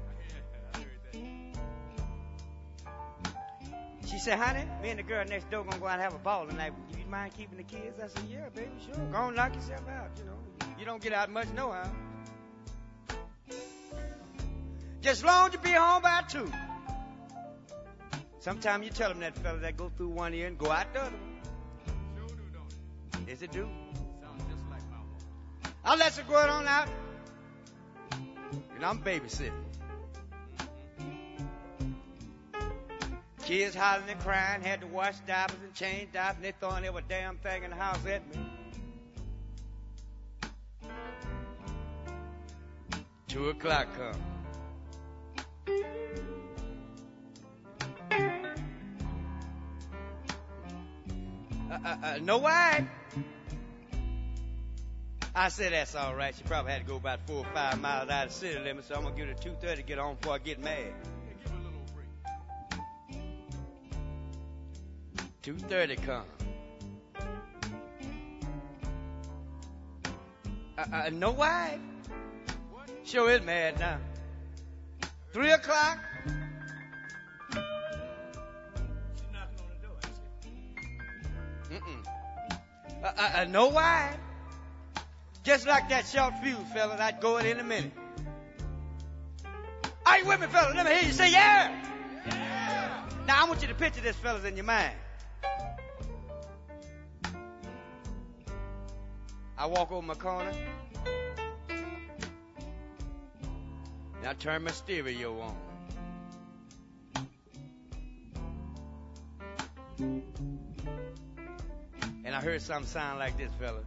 Speaker 9: She said, honey, me and the girl next door gonna go out and have a ball tonight. Do you mind keeping the kids? I said, yeah, baby, sure. Go on, knock yourself out, you know. You don't get out much no how. Just long as you be home by two. Sometimes you tell them that fella that go through one ear and go out the other one. Sure do, don't it? Yes, it do. Sounds just like my mom. I'll let you go on out. And I'm babysitting. Kids hollering and crying, had to wash diapers and change diapers, and they throwing every damn thing in the house at me. Two o'clock come. Uh, uh, uh, no wife. I said that's all right. She probably had to go about four or five miles out of the city limit, so I'm gonna give her two thirty to get home before I get mad. Two thirty come. Uh, uh, no wife. Sure is mad now. Three o'clock. She's knocking on the door. Mm-mm. Uh, uh, uh, no wife. Just like that short fuse, fellas, I'd go in in a minute. Are you with me, fellas? Let me hear you say yeah. Yeah. Now I want you to picture this, fellas, in your mind. I walk over my corner. And I turn my stereo on. And I heard something sound like this, fella.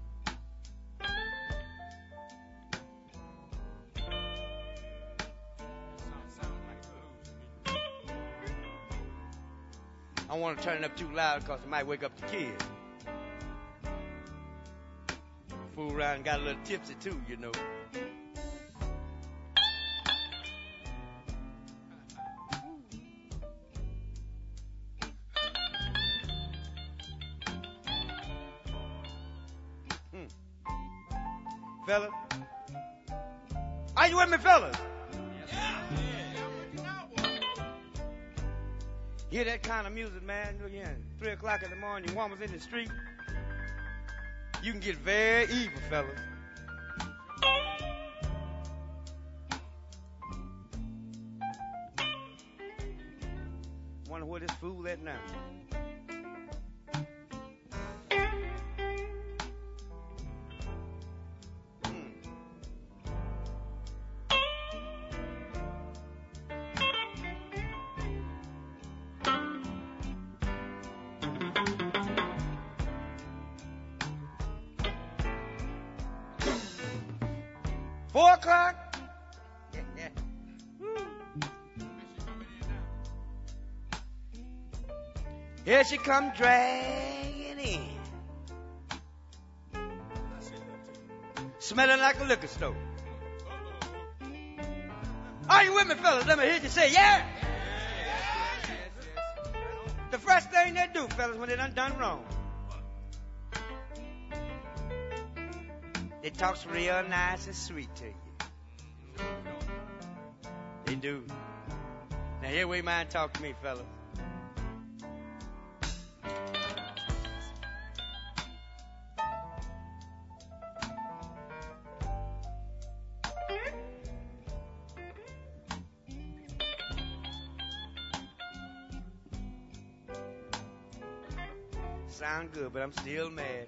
Speaker 9: I don't want to turn it up too loud because it might wake up the kids. Fool around and got a little tipsy too, you know. Hmm. Fellas? Are you with me, fellas? Hear that kind of music, man. Again, three o'clock in the morning, your woman's in the street. You can get very evil, fellas. Wonder where this fool at now. Four o'clock? Here she come dragging in. Smelling like a liquor store. Are you with me, fellas? Let me hear you say, yeah. The first thing they do, fellas, when they done done wrong, they talks real nice and sweet to you. They do. Now here we mind talk to me, fellas. Sound good, but I'm still mad.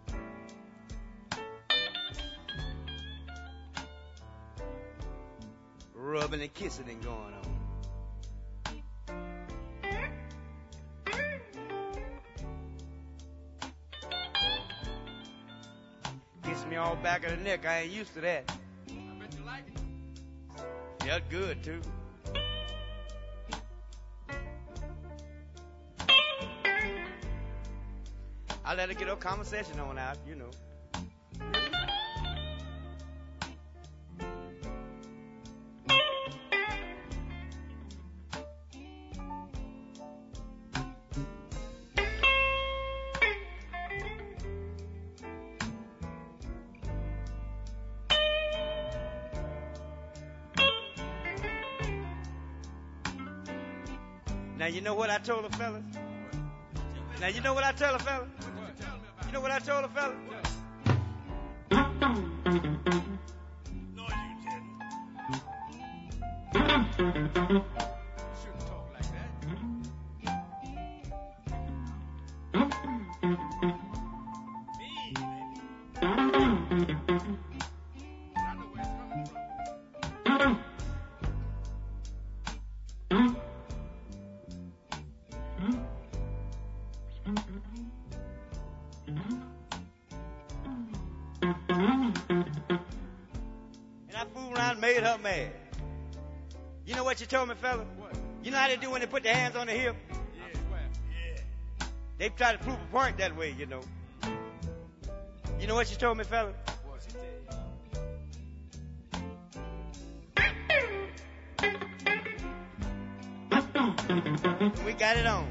Speaker 9: Rubbing and kissing and going on. Kiss me all back of the neck. I ain't used to that. I bet you like it. Felt good, too. I let her get her conversation on out, you know. Now, you know what I told the fellas? Now, you know what I tell the fellas? You know what I told the fellas?
Speaker 6: No, you didn't. You shouldn't talk like that. Me, baby. I know where it's coming from.
Speaker 9: And I fooled around and made her mad. You know what she told me, fella?
Speaker 6: What?
Speaker 9: You know how they do when they put their hands on the hip?
Speaker 6: Yeah. Yeah.
Speaker 9: They try to prove a point that way, you know. You know what she told me, fella?
Speaker 6: What's he tell you?
Speaker 9: We got it on.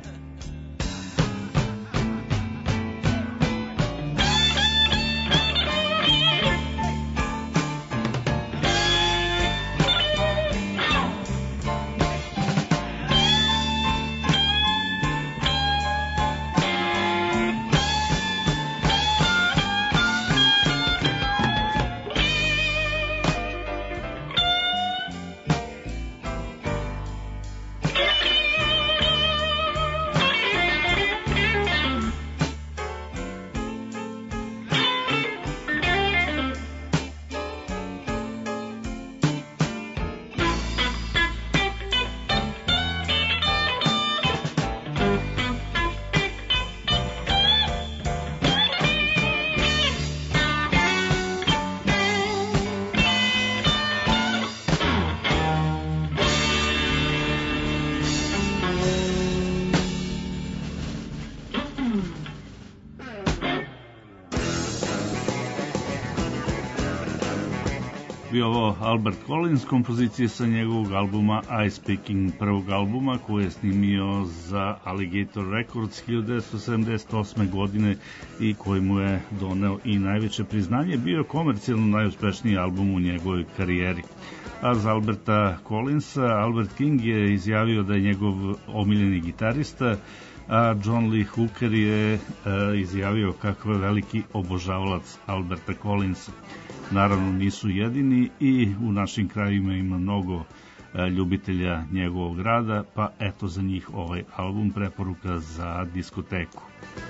Speaker 2: Bio ovo Albert Collins, kompozicije sa njegovog albuma I Speaking, prvog albuma koji je snimio za Alligator Records hiljadu devetsto sedamdeset osme godine i koji mu je doneo i najveće priznanje. Bio je komercijalno najuspešniji album u njegovoj karijeri. A za Alberta Collinsa, Albert King je izjavio da je njegov omiljeni gitarista, a John Lee Hooker je e, izjavio kako je veliki obožavalac Alberta Collinsa. Naravno nisu jedini i u našim krajima ima mnogo e, ljubitelja njegovog rada, pa eto za njih ovaj album, preporuka za diskoteku.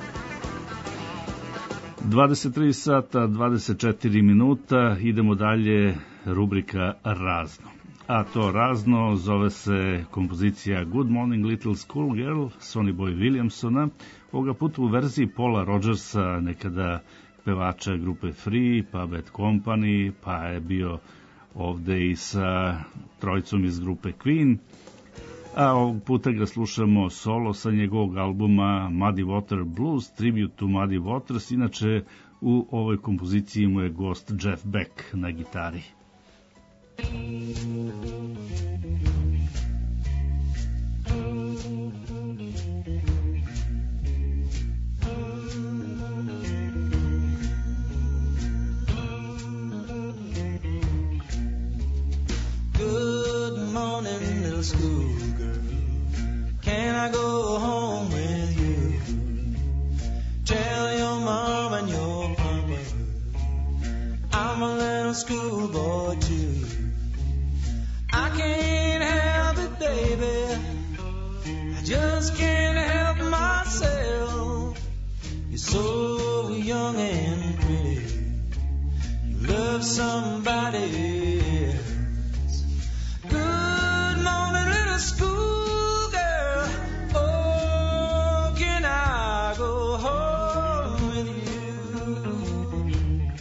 Speaker 2: dvadeset tri sata, dvadeset četiri minuta, idemo dalje, rubrika Razno. A to razno zove se kompozicija Good Morning Little Schoolgirl Sonny Boy Williamsona, ovoga puta u verziji Paula Rodgersa, nekada pevača grupe Free, pa Bad Company, pa je bio ovde i sa trojicom iz grupe Queen, a ovog puta ga slušamo solo sa njegovog albuma Muddy Water Blues, Tribute to Muddy Waters. Inače u ovoj kompoziciji mu je gost Jeff Beck na gitari.
Speaker 10: Good morning, little schoolgirl. Can I go home with you? Tell your mom and your papa I'm a little schoolboy too. I can't help it, baby. I just can't help myself. You're so young and pretty. You love somebody else. Good morning, little schoolgirl. Oh, can I go home with you?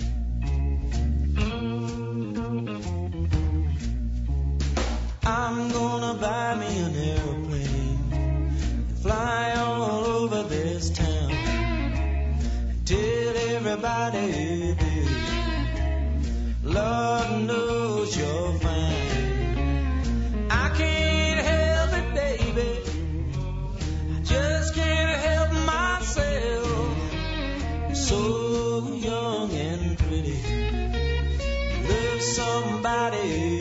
Speaker 10: I'm gonna buy me an airplane and fly all over this town. somebody, baby. Lord knows you're fine. I can't help it, baby. I just can't help myself. You're so young and pretty. Love somebody.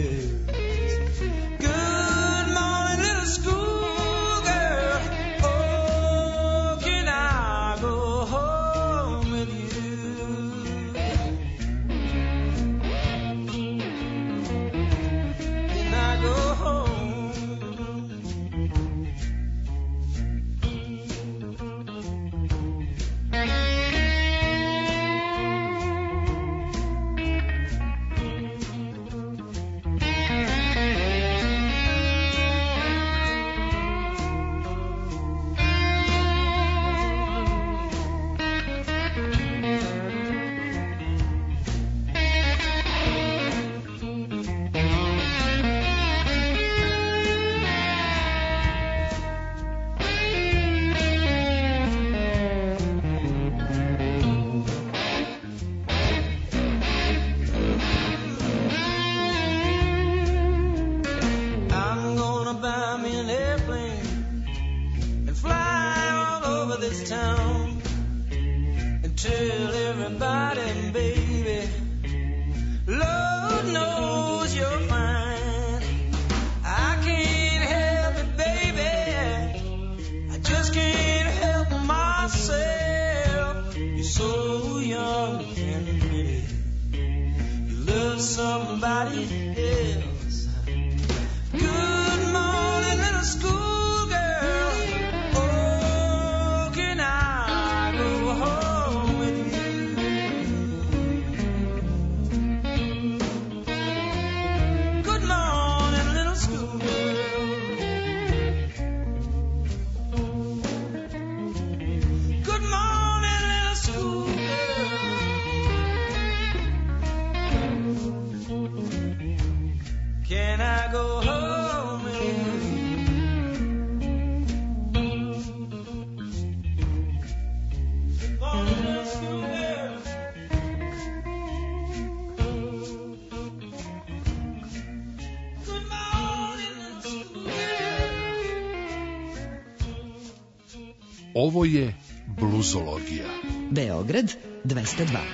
Speaker 1: Ovo je bluzologija.
Speaker 4: Beograd dvesta dva.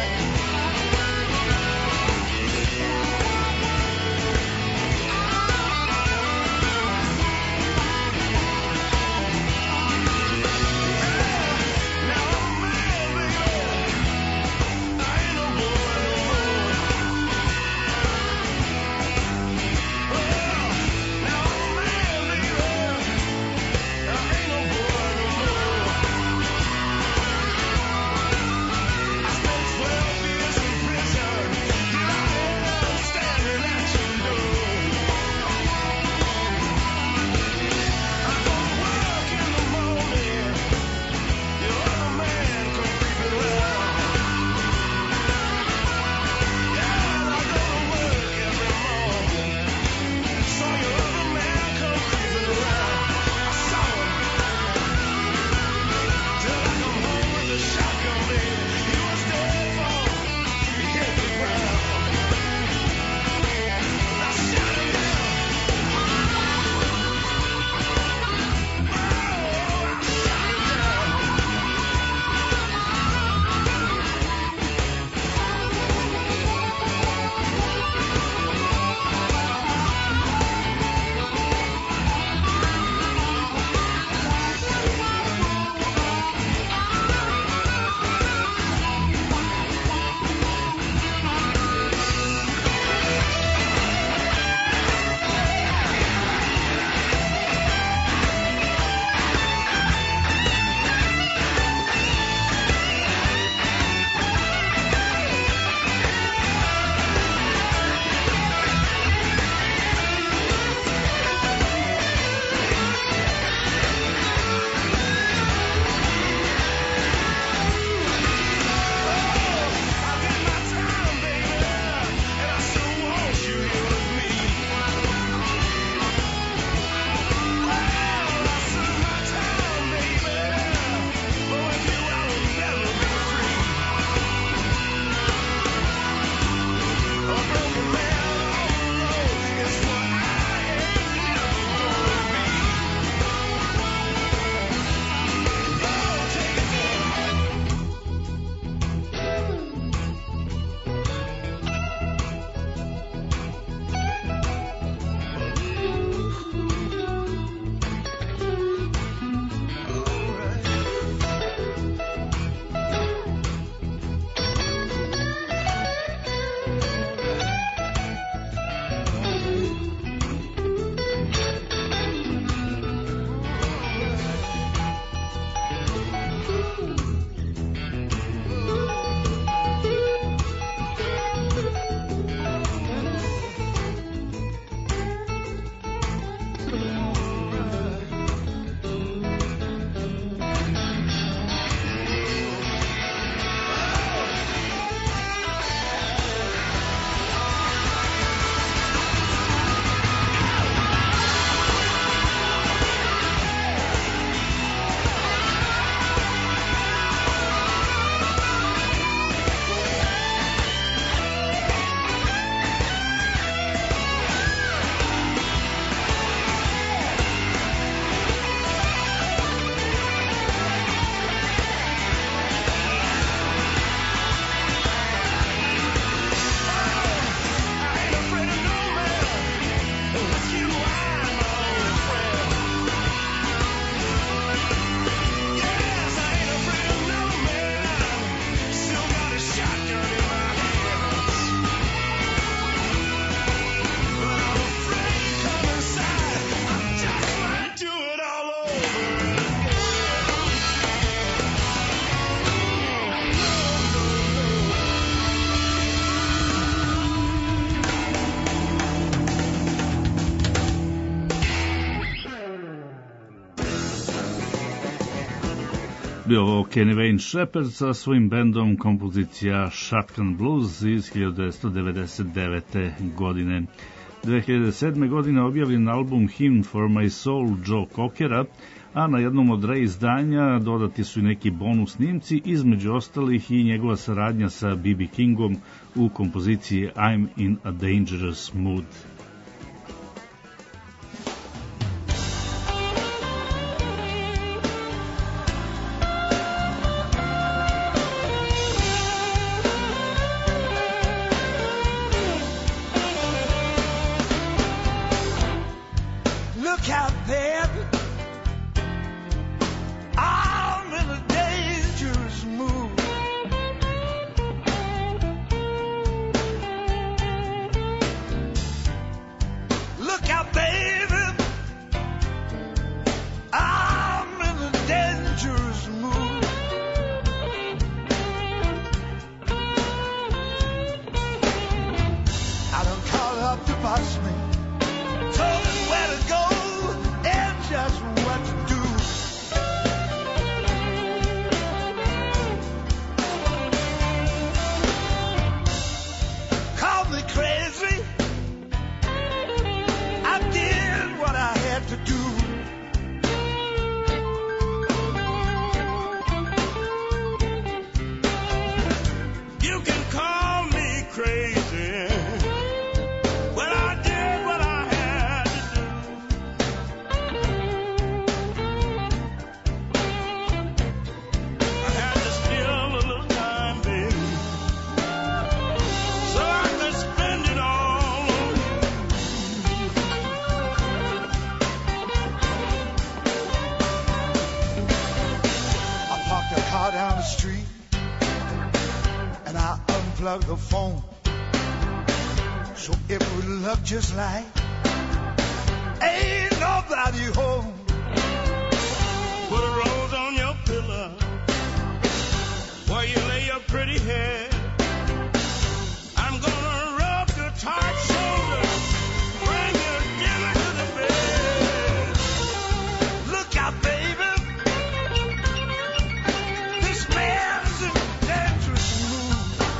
Speaker 6: Oh,
Speaker 2: Bio ovo Kenny Wayne Shepherd sa svojim bendom, kompozicija Shotgun Blues iz hiljadu devetsto devedeset devete. godine. dve hiljade sedme. godine objavljen album Hymn for My Soul Joe Cockera, a na jednom od reizdanja dodati su i neki bonus snimci, između ostalih i njegova saradnja sa B B Kingom u kompoziciji I'm in a Dangerous Mood.
Speaker 11: The phone, so it would look just like ain't nobody home.
Speaker 6: Put a rose on your pillow where you lay your pretty head. I'm gonna rub your tight shoulder, bring your dinner to the bed. Look out, baby, this man's in a dangerous mood.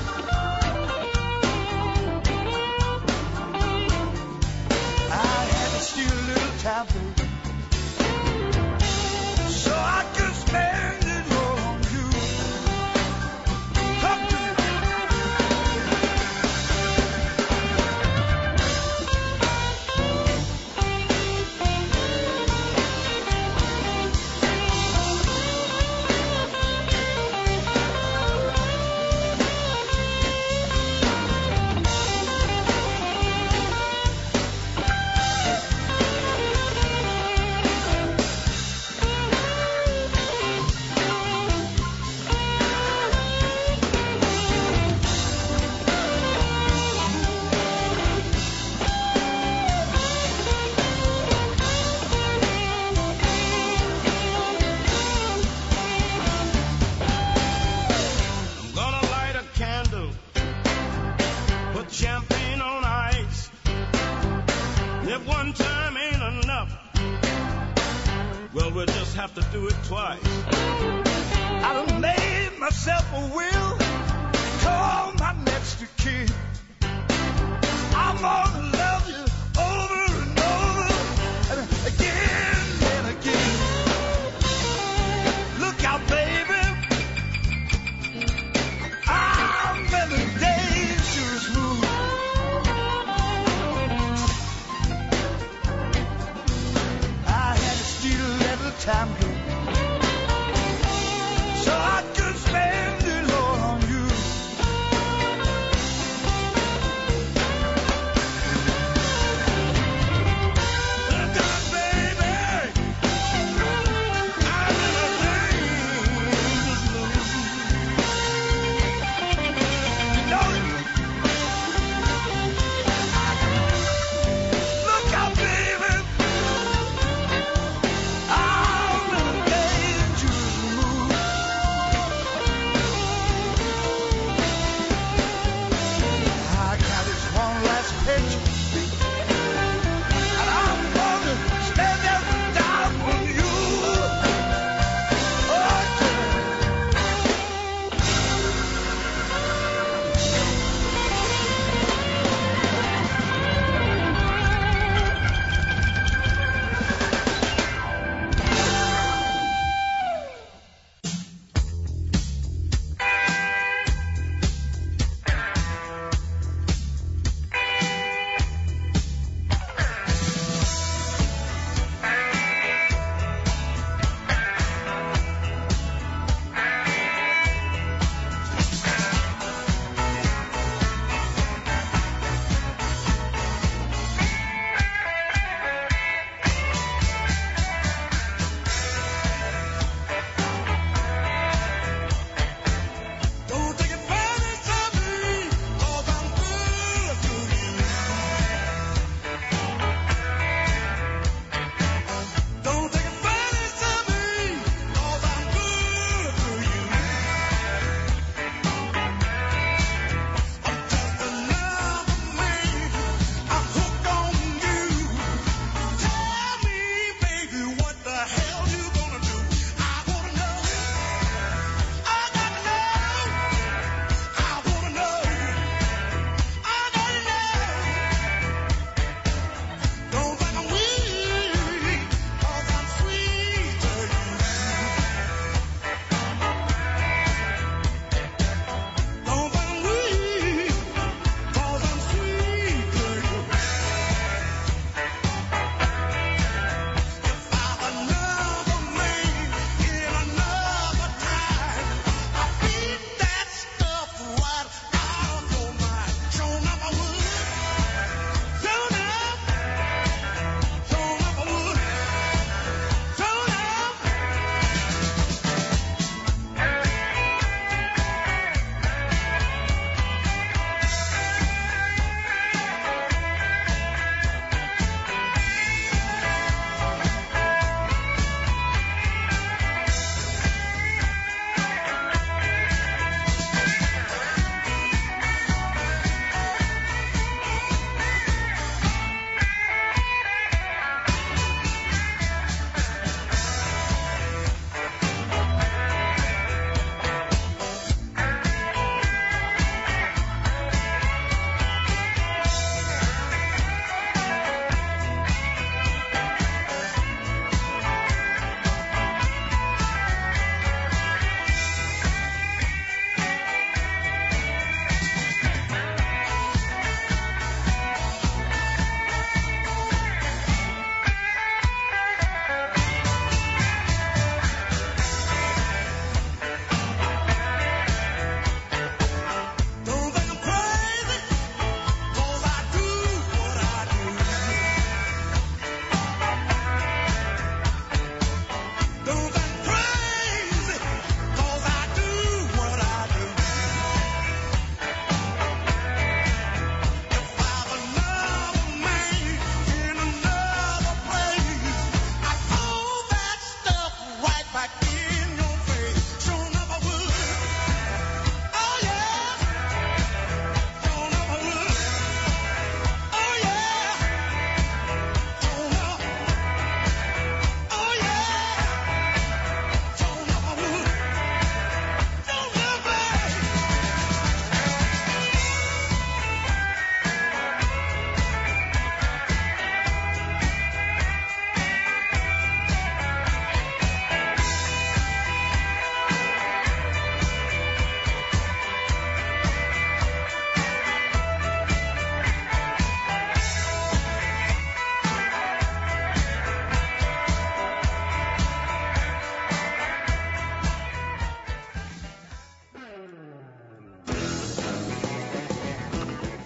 Speaker 6: Time, baby, so I could spend it all on you. Come to me. Have to do it twice. I done made myself a will, call my next of kin. I'm gonna love you over and over and again and again. Look out, baby, I'm in a dangerous mood. I had to steal a little time, so I could spend it all on you.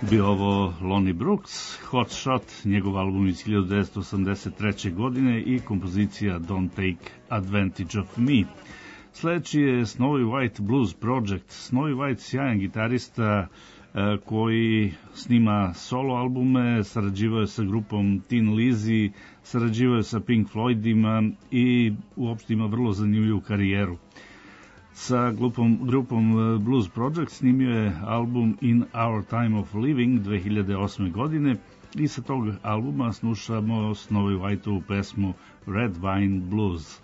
Speaker 2: Bio ovo Lonnie Brooks, Hot Shot, njegov album iz hiljadu devetsto osamdeset treće. godine i kompozicija Don't Take Advantage of Me. Sledeći je Snowy White Blues Project. Snowy White, sjajan gitarista koji snima solo albume, sarađivao je sa grupom Tin Lizzy, sarađivao je sa Pink Floydima i uopšte ima vrlo zanimljivu karijeru. Sa grupom, grupom Blues Project snimio je album In Our Time of Living dve hiljade osme. godine i sa tog albuma slušamo Snowy White-ovu pesmu Red Wine Blues.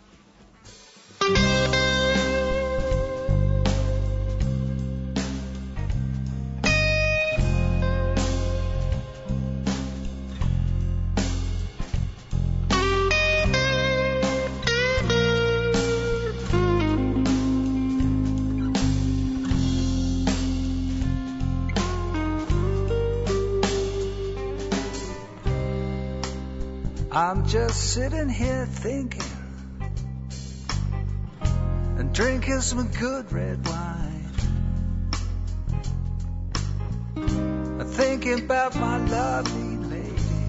Speaker 12: I'm just sitting here thinking and drinking some good red wine. Thinking about my lovely lady.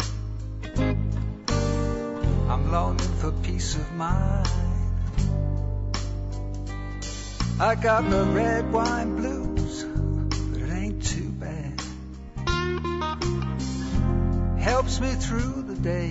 Speaker 12: I'm longing for peace of mind. I got the red wine blues, but it ain't too bad. Helps me through the day.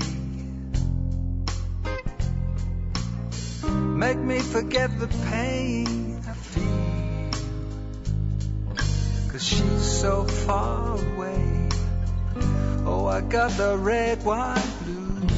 Speaker 12: Make me forget the pain I feel. 'Cause she's so far away. Oh, I got the red wine blues.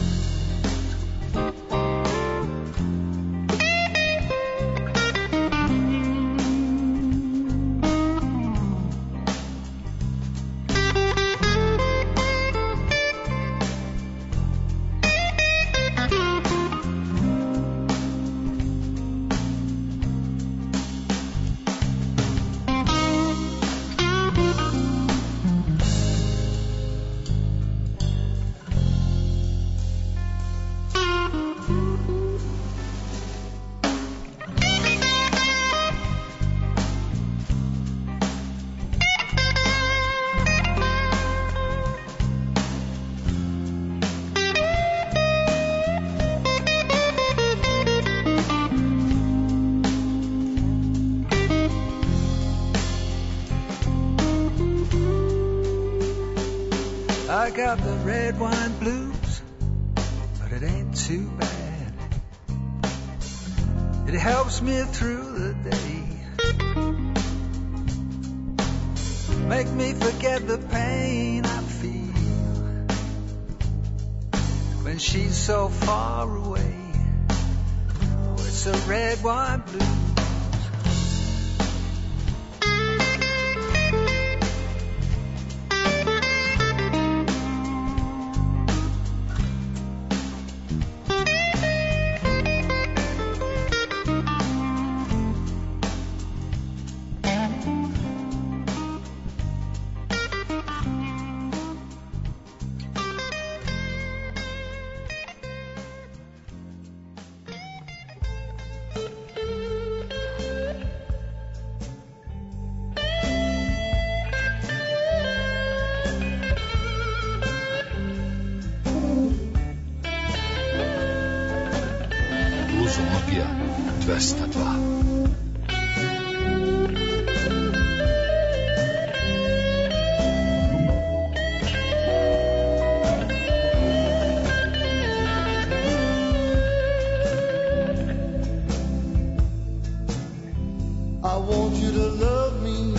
Speaker 12: I got the red wine blues, but it ain't too bad. It helps me through the day. Make me forget the pain I feel when she's so far away. Oh, it's a red wine blues.
Speaker 1: dvesta dva.
Speaker 13: I want you to love me,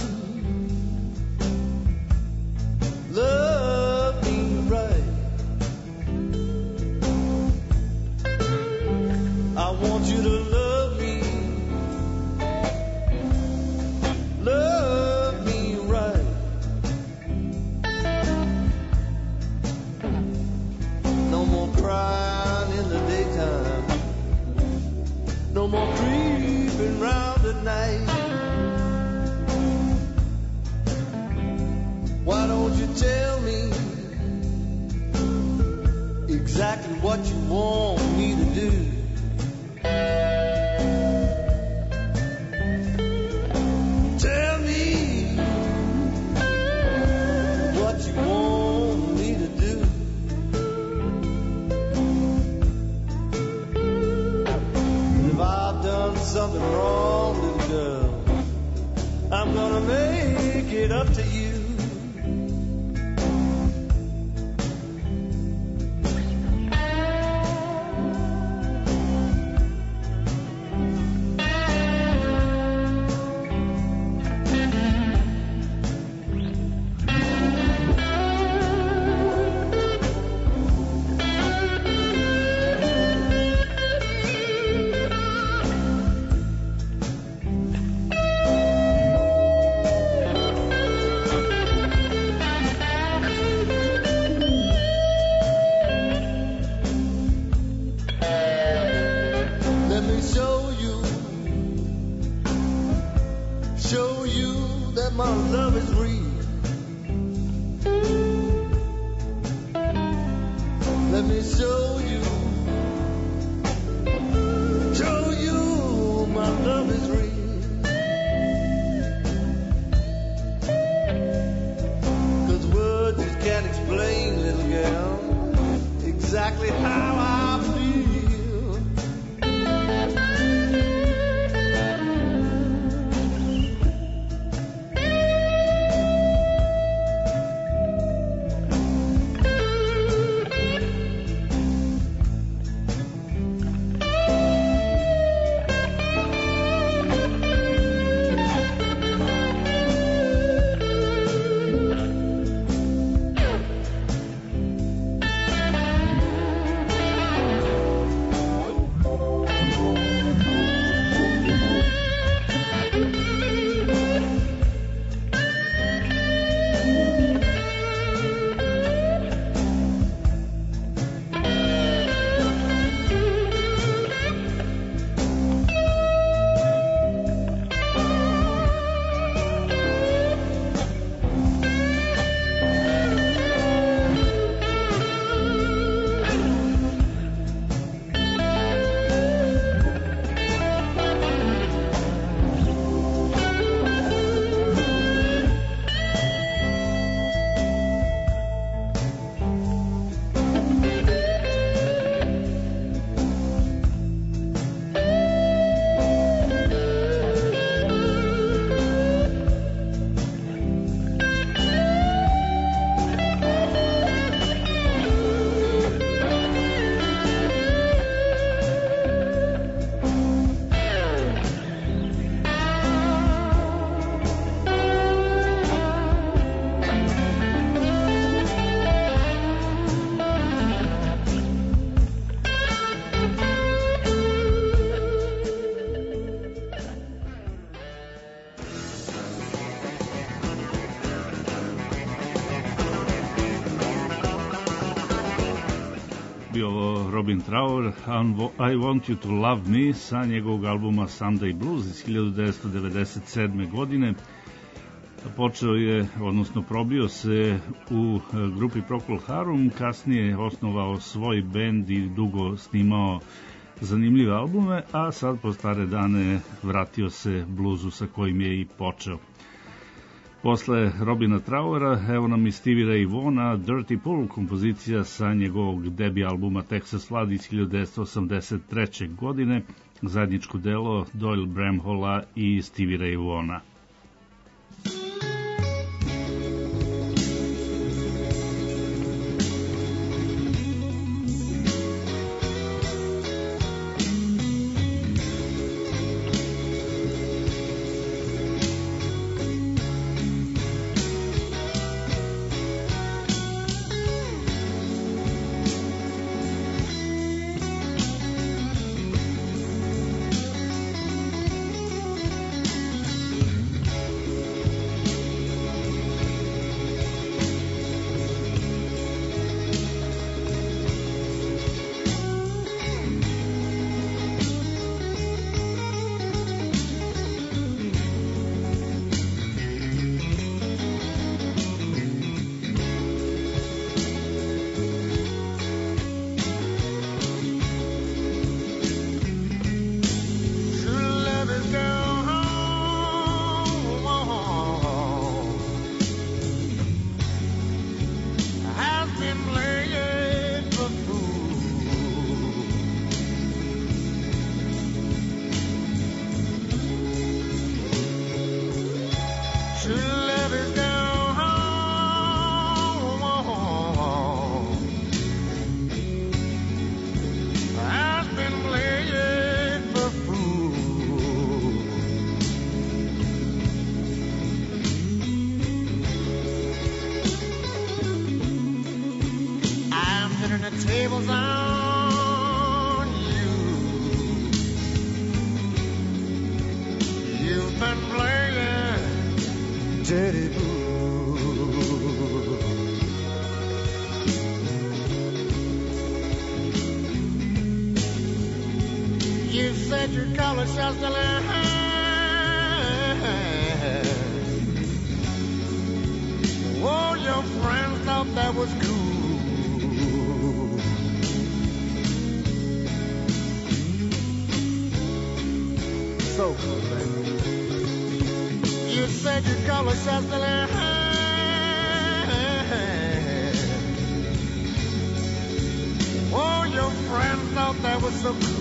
Speaker 13: love me right. I want you to love me, love me right. No more crying in the daytime, no more creeping round at night. Why don't you tell me exactly what you want me to do? Tell me something wrong, little girl, I'm gonna make it up to you.
Speaker 2: Robin Trower, I Want You To Love Me, sa njegovog albuma Sunday Blues iz hiljadu devetsto devedeset sedme. godine. Počeo je, odnosno probio se u grupi Procol Harum, kasnije osnovao svoj bend i dugo snimao zanimljive albume, a sad po stare dane vratio se bluzu sa kojim je i počeo. Posle Robina Trowera, evo nam i Stevie Ray Vaughna, Dirty Pull, kompozicija sa njegovog debi albuma Texas Flood iz hiljadu devetsto osamdeset treće. godine, zajedničko delo Doyle Bramhalla i Stevie Ray Vaughna.
Speaker 11: Teddy Boo. You said your color shots the line. Oh, your friends thought that was cool. So cool, baby. You said your color shots the line. Oh, your friends thought that was so cool.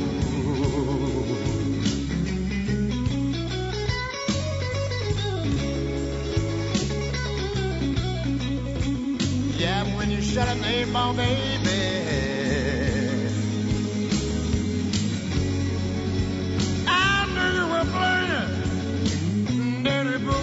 Speaker 11: Yeah, when you shut a name on, baby, I knew you were playing Dirty Boo.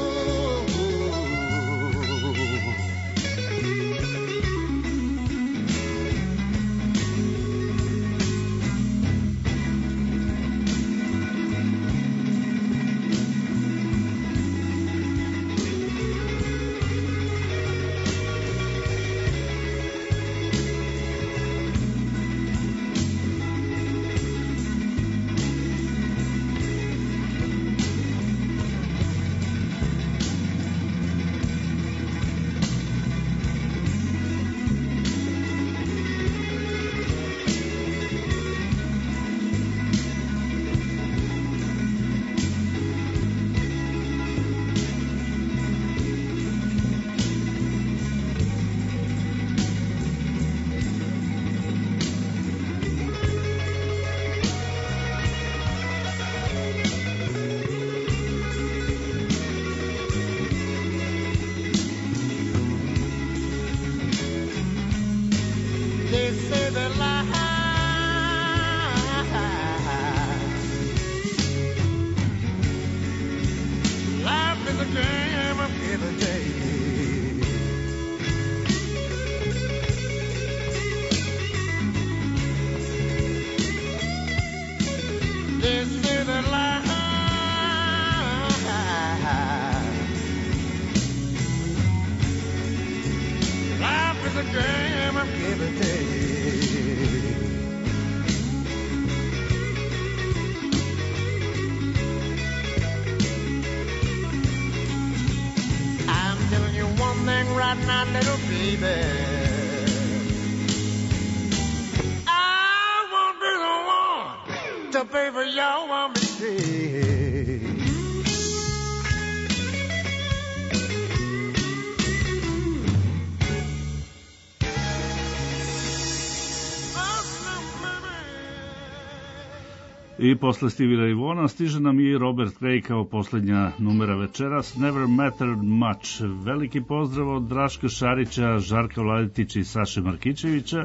Speaker 2: I posle Stevie Ray Vaughna stiže nam i Robert Cray kao poslednja numera večeras, Never Mattered Much. Veliki pozdrav od Draška Šarića, Žarka Vladetića i Saše Markićevića,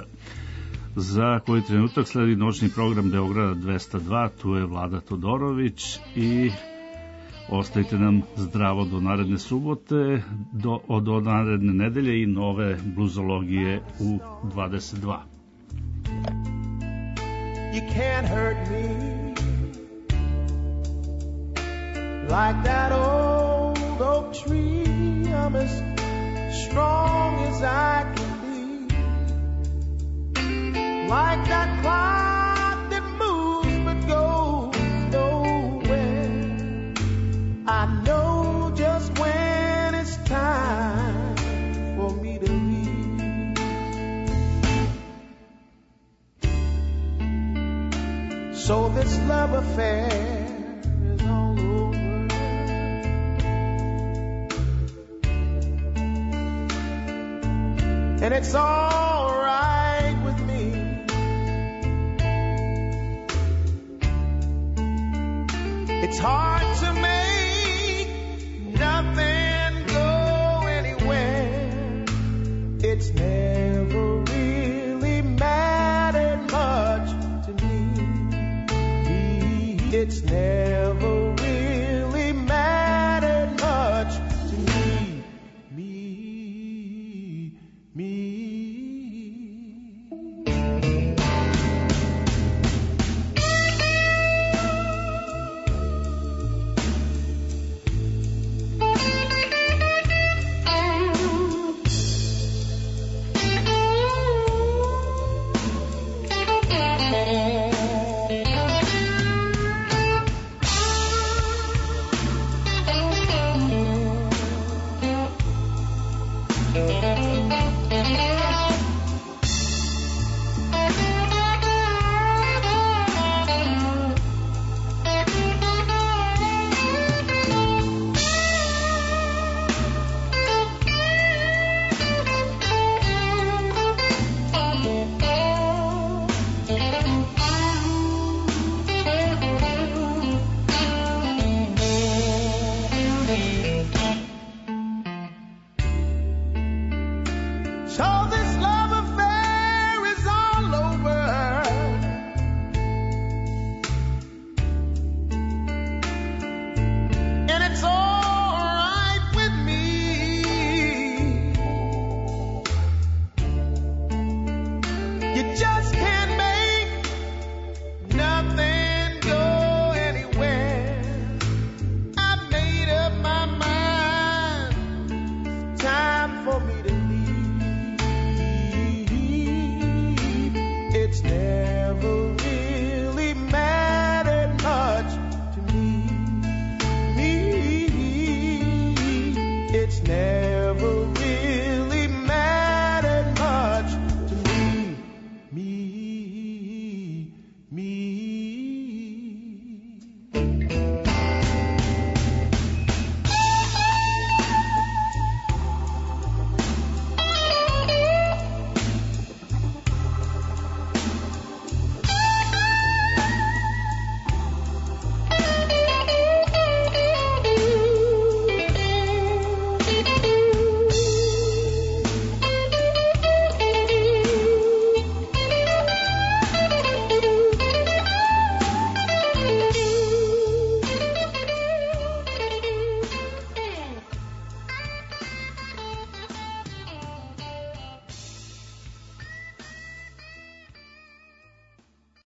Speaker 2: za koji trenutak sledi noćni program Beograda dvesta dva, tu je Vlada Todorović i ostajte nam zdravo do naredne subote, do, od naredne nedelje i nove bluzologije u dvadeset dva.
Speaker 14: You can't hurt me like that old oak tree. I'm as strong as I can be, like that clock that moves but goes nowhere. I know just when it's time for me to leave. So this love affair is all over, and it's all right with me. It's hard to make nothing go anywhere. It's never really mattered much to me. It's never